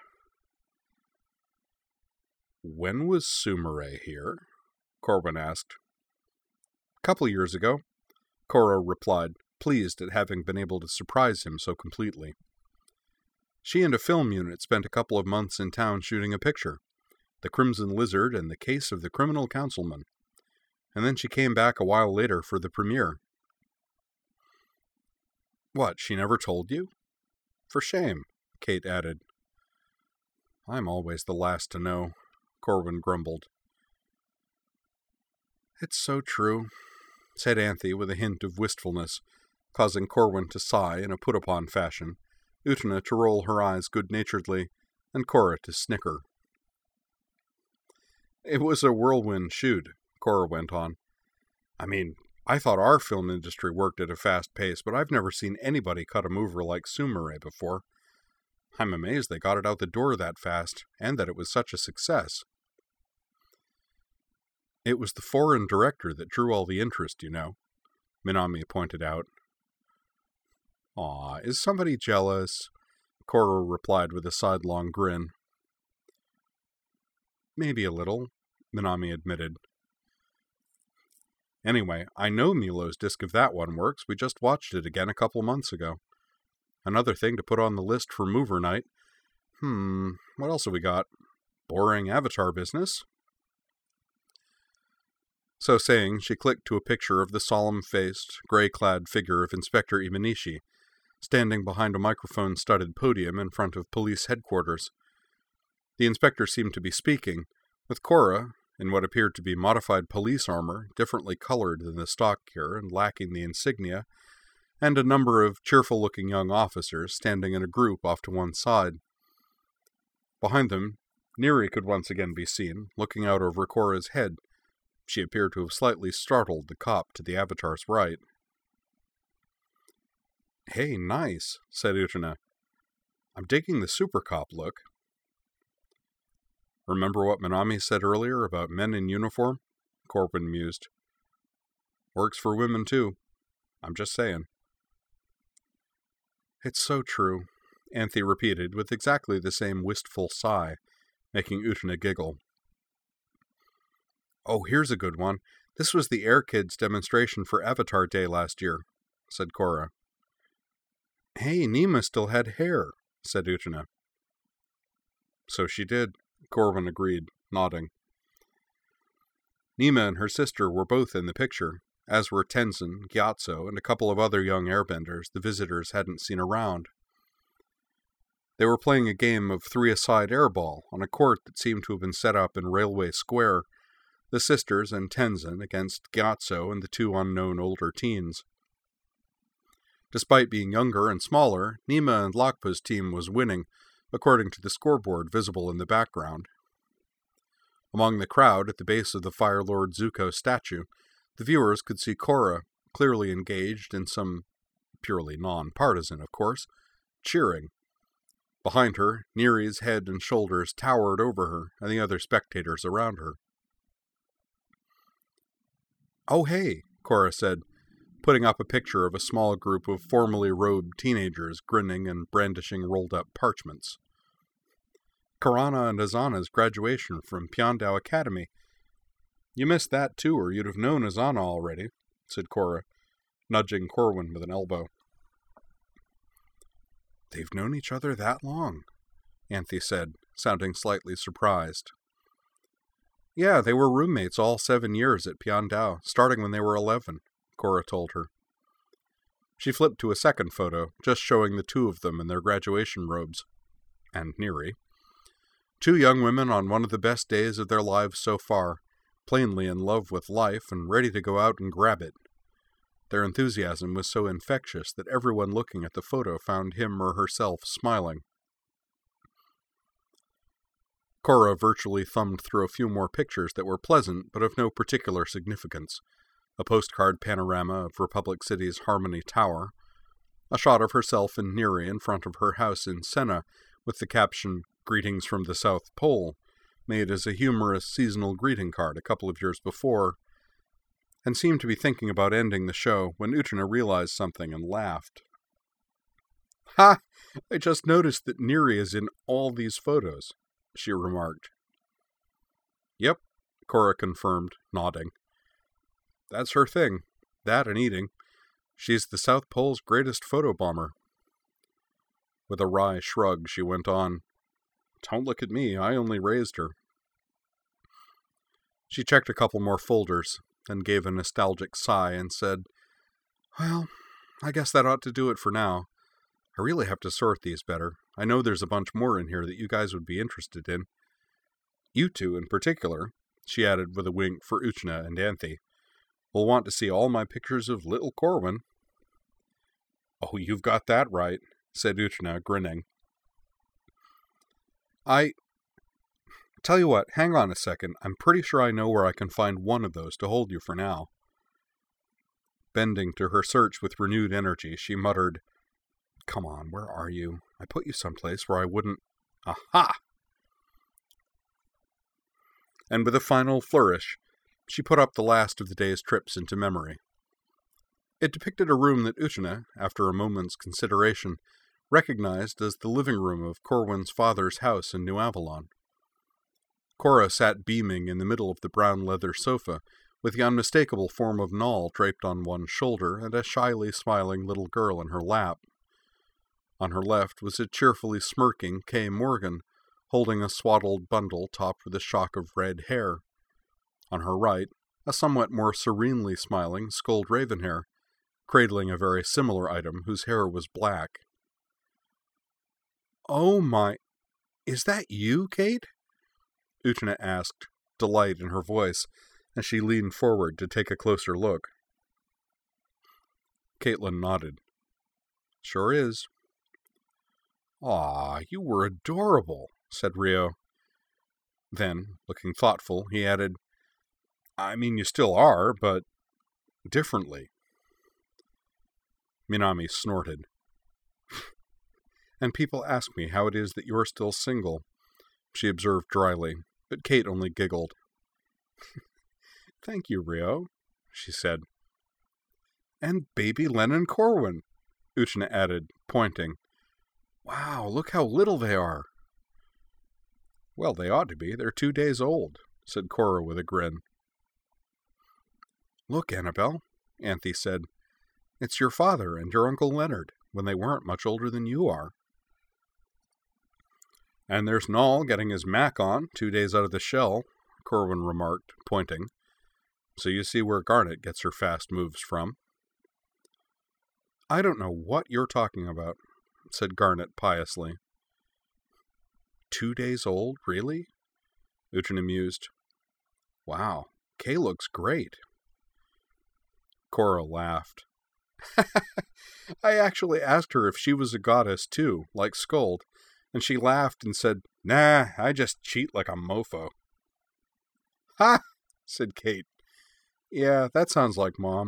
"When was Sumire here?" Corwin asked. "Couple years ago," Cora replied, pleased at having been able to surprise him so completely. She and a film unit spent a couple of months in town shooting a picture, The Crimson Lizard and the Case of the Criminal Councilman, and then she came back a while later for the premiere. "What, she never told you?" "For shame," Kate added. "I'm always the last to know," Corwin grumbled. "It's so true," said Anthe with a hint of wistfulness, causing Corwin to sigh in a put-upon fashion, Utena to roll her eyes good-naturedly, and Cora to snicker. "It was a whirlwind shoot," Cora went on. "I mean, I thought our film industry worked at a fast pace, but I've never seen anybody cut a mover like Sumire before. I'm amazed they got it out the door that fast, and that it was such a success. It was the foreign director that drew all the interest, you know, Minami pointed out. Aw, is somebody jealous? Korra replied with a sidelong grin. Maybe a little, Minami admitted. Anyway, I know Milo's disc of that one works. We just watched it again a couple months ago. Another thing to put on the list for Mover Night. What else have we got? Boring Avatar business. So saying, she clicked to a picture of the solemn-faced, gray-clad figure of Inspector Imanishi, standing behind a microphone-studded podium in front of police headquarters. The inspector seemed to be speaking, with Korra, in what appeared to be modified police armor, differently colored than the stock gear and lacking the insignia, and a number of cheerful-looking young officers standing in a group off to one side. Behind them, Neri could once again be seen, looking out over Korra's head. She appeared to have slightly startled the cop to the Avatar's right. Hey, nice, said Utena. I'm digging the super cop look. Remember what Minami said earlier about men in uniform? Corwin mused. Works for women, too. I'm just saying. It's so true, Anthe repeated with exactly the same wistful sigh, making Utena giggle. Oh, here's a good one. This was the Air Kids demonstration for Avatar Day last year, said Korra. Hey, Nema still had hair, said Utena. So she did, Corwin agreed, nodding. Nema and her sister were both in the picture, as were Tenzin, Gyatso, and a couple of other young airbenders the visitors hadn't seen around. They were playing a game of three-a-side airball on a court that seemed to have been set up in Railway Square, the sisters and Tenzin against Gyatso and the two unknown older teens. Despite being younger and smaller, Nema and Lakpa's team was winning, according to the scoreboard visible in the background. Among the crowd at the base of the Fire Lord Zuko statue, the viewers could see Korra, clearly engaged in some, purely non-partisan, of course, cheering. Behind her, Neri's head and shoulders towered over her and the other spectators around her. Oh, hey, Korra said, putting up a picture of a small group of formally robed teenagers grinning and brandishing rolled-up parchments. Karana and Azana's graduation from Piandao Academy. You missed that, too, or you'd have known Azana already, said Korra, nudging Corwin with an elbow. They've known each other that long, Anthe said, sounding slightly surprised. Yeah, they were roommates all 7 years at Piandao, starting when they were 11, Korra told her. She flipped to a second photo, just showing the two of them in their graduation robes. And Neri. 2 young women on one of the best days of their lives so far, plainly in love with life and ready to go out and grab it. Their enthusiasm was so infectious that everyone looking at the photo found him or herself smiling. Korra virtually thumbed through a few more pictures that were pleasant but of no particular significance. A postcard panorama of Republic City's Harmony Tower, a shot of herself and Neri in front of her house in Senna with the caption, Greetings from the South Pole, made as a humorous seasonal greeting card a couple of years before, and seemed to be thinking about ending the show when Utena realized something and laughed. Ha! I just noticed that Neri is in all these photos, she remarked. Yep, Korra confirmed, nodding. That's her thing, that and eating. She's the South Pole's greatest photobomber. With a wry shrug, she went on, Don't look at me, I only raised her. She checked a couple more folders, then gave a nostalgic sigh and said, Well, I guess that ought to do it for now. I really have to sort these better. I know there's a bunch more in here that you guys would be interested in. You two in particular, she added with a wink for Utena and Anthe, will want to see all my pictures of little Corwin. Oh, you've got that right, said Utena, grinning. Tell you what, hang on a second. I'm pretty sure I know where I can find one of those to hold you for now. Bending to her search with renewed energy, she muttered, Come on, where are you? I put you someplace where I wouldn't... Aha! And with a final flourish, she put up the last of the day's trips into memory. It depicted a room that Uchina, after a moment's consideration, recognized as the living room of Corwin's father's house in New Avalon. Cora sat beaming in the middle of the brown leather sofa, with the unmistakable form of Nall draped on one shoulder and a shyly smiling little girl in her lap. On her left was a cheerfully smirking Kay Morgan, holding a swaddled bundle topped with a shock of red hair. On her right, a somewhat more serenely smiling Skuld Ravenhair, cradling a very similar item whose hair was black. "Oh my, is that you, Kate?" Uchina asked, delight in her voice, as she leaned forward to take a closer look. Caitlin nodded. "Sure is." "Aw, you were adorable," said Rio. Then, looking thoughtful, he added, "I mean, you still are, but differently." Minami snorted. "And people ask me how it is that you're still single," she observed dryly, but Kate only giggled. "Thank you, Rio," she said. "And baby Lennon Corwin," Uchina added, pointing. "Wow, look how little they are." "Well, they ought to be. They're 2 days old," said Cora with a grin. "Look, Annabelle," Anthe said. "It's your father and your Uncle Leonard, when they weren't much older than you are." "And there's Nall getting his Mac on, 2 days out of the shell," Corwin remarked, pointing. "So you see where Garnet gets her fast moves from." "I don't know what you're talking about," said Garnet piously. 2 days old, really? Uchina mused. "Wow, Kay looks great." Cora laughed. "I actually asked her if she was a goddess too, like Skuld, and she laughed and said, 'Nah, I just cheat like a mofo.'" "Ha!" said Kate. "Yeah, that sounds like Mom."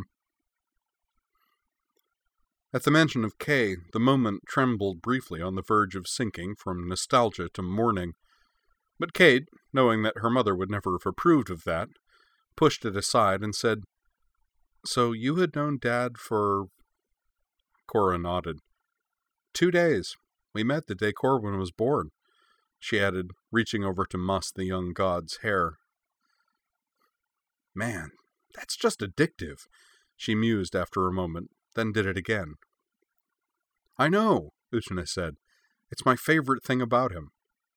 At the mention of Kay, the moment trembled briefly on the verge of sinking from nostalgia to mourning. But Kate, knowing that her mother would never have approved of that, pushed it aside and said, "So you had known Dad for..." Cora nodded. 2 days. We met the day Corwin was born," she added, reaching over to muss the young god's hair. "Man, that's just addictive," she mused after a moment, then did it again. "I know," Uchina said. "It's my favorite thing about him."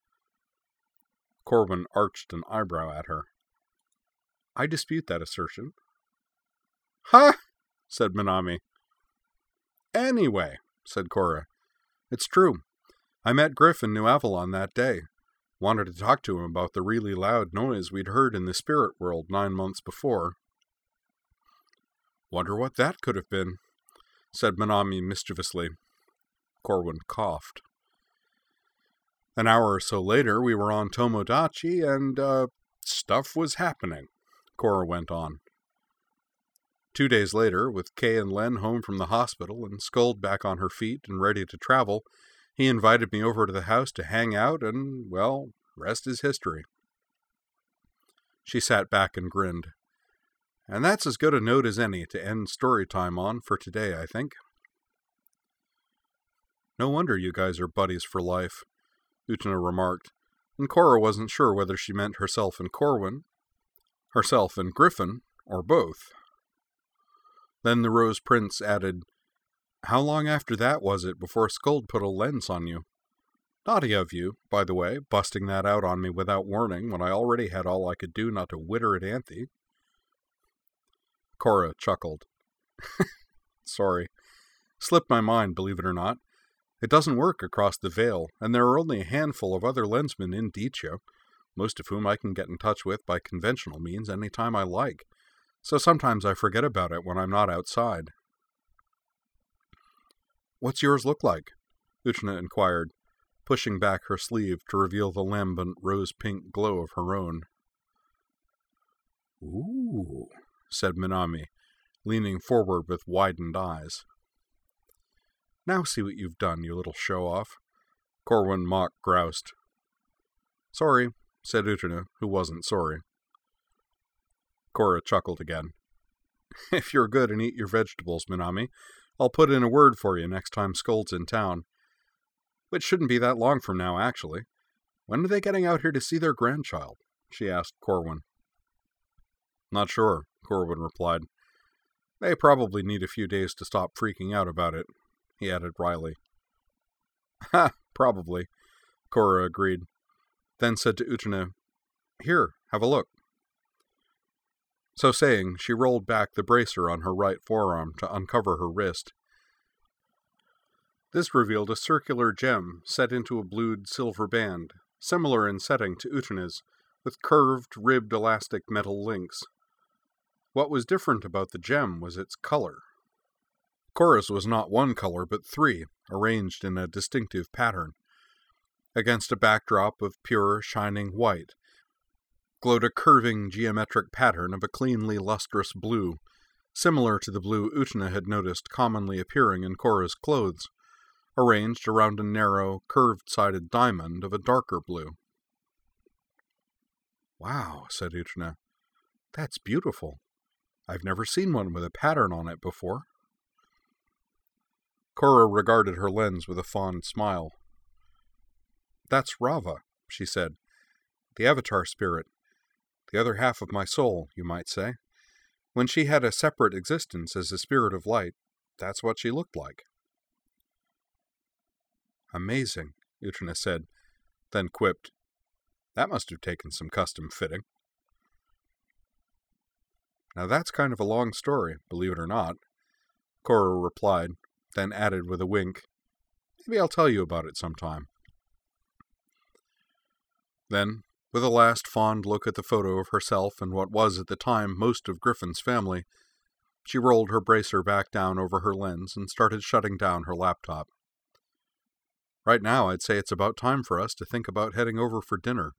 Corwin arched an eyebrow at her. "I dispute that assertion." "Ha!" said Minami. "Anyway," said Cora, "it's true. I met Griff in New Avalon that day. Wanted to talk to him about the really loud noise we'd heard in the spirit world 9 months before." "Wonder what that could have been," said Minami mischievously. Corwin coughed. "An hour or so later, we were on Tomodachi, and, stuff was happening," Cora went on. 2 days later, with Kay and Len home from the hospital and Skuld back on her feet and ready to travel, he invited me over to the house to hang out and, well, rest is history. She sat back and grinned. "And that's as good a note as any to end story time on for today, I think." "No wonder you guys are buddies for life," Uchina remarked, and Cora wasn't sure whether she meant herself and Corwin, herself and Griffin, or both. Then the Rose Prince added, "How long after that was it before Skuld put a lens on you? Naughty of you, by the way, busting that out on me without warning when I already had all I could do not to witter at Anthe." Cora chuckled. "Sorry. Slipped my mind, believe it or not. It doesn't work across the Veil, and there are only a handful of other lensmen in Dicho, most of whom I can get in touch with by conventional means any time I like, so sometimes I forget about it when I'm not outside." "What's yours look like?" Uchina inquired, pushing back her sleeve to reveal the lambent rose-pink glow of her own. "Ooh," said Minami, leaning forward with widened eyes. "Now see what you've done, you little show-off. Corwin mock groused. Sorry, said Utena, who wasn't sorry. Cora chuckled again. If you're good and eat your vegetables, Minami, I'll put in a word for you next time Skuld's in town. Which shouldn't be that long from now, actually. When are they getting out here to see their grandchild? She asked Corwin. Not sure, Corwin replied. They probably need a few days to stop freaking out about it, he added wryly. Ha, probably, Cora agreed, then said to Utena, Here, have a look. So saying, she rolled back the bracer on her right forearm to uncover her wrist. This revealed a circular gem set into a blued silver band, similar in setting to Utena's, with curved, ribbed elastic metal links. What was different about the gem was its color. Cora's was not one color, but three, arranged in a distinctive pattern. Against a backdrop of pure, shining white, glowed a curving geometric pattern of a cleanly lustrous blue, similar to the blue Utena had noticed commonly appearing in Cora's clothes, arranged around a narrow, curved-sided diamond of a darker blue. Wow, said Utena. That's beautiful. I've never seen one with a pattern on it before. Cora regarded her lens with a fond smile. That's Rava, she said. The Avatar spirit. The other half of my soul, you might say. When she had a separate existence as a spirit of light, that's what she looked like. Amazing, Utena said, then quipped, That must have taken some custom fitting. Now that's kind of a long story, believe it or not, Cora replied, then added with a wink, Maybe I'll tell you about it sometime. Then, with a last fond look at the photo of herself and what was at the time most of Griffin's family, she rolled her bracer back down over her lens and started shutting down her laptop. Right now, I'd say it's about time for us to think about heading over for dinner.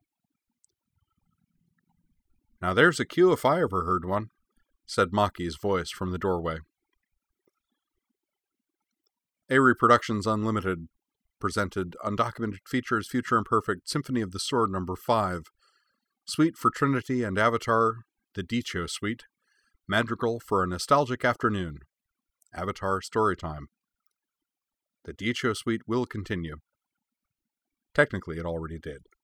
Now there's a cue if I ever heard one, said Maki's voice from the doorway. Avery Productions Unlimited presented Undocumented Features Future Imperfect Symphony of the Sword No. 5, Suite for Trinity and Avatar, the Dicho Suite, Madrigal for a Nostalgic Afternoon, Avatar Storytime. The Dicho Suite will continue. Technically, it already did.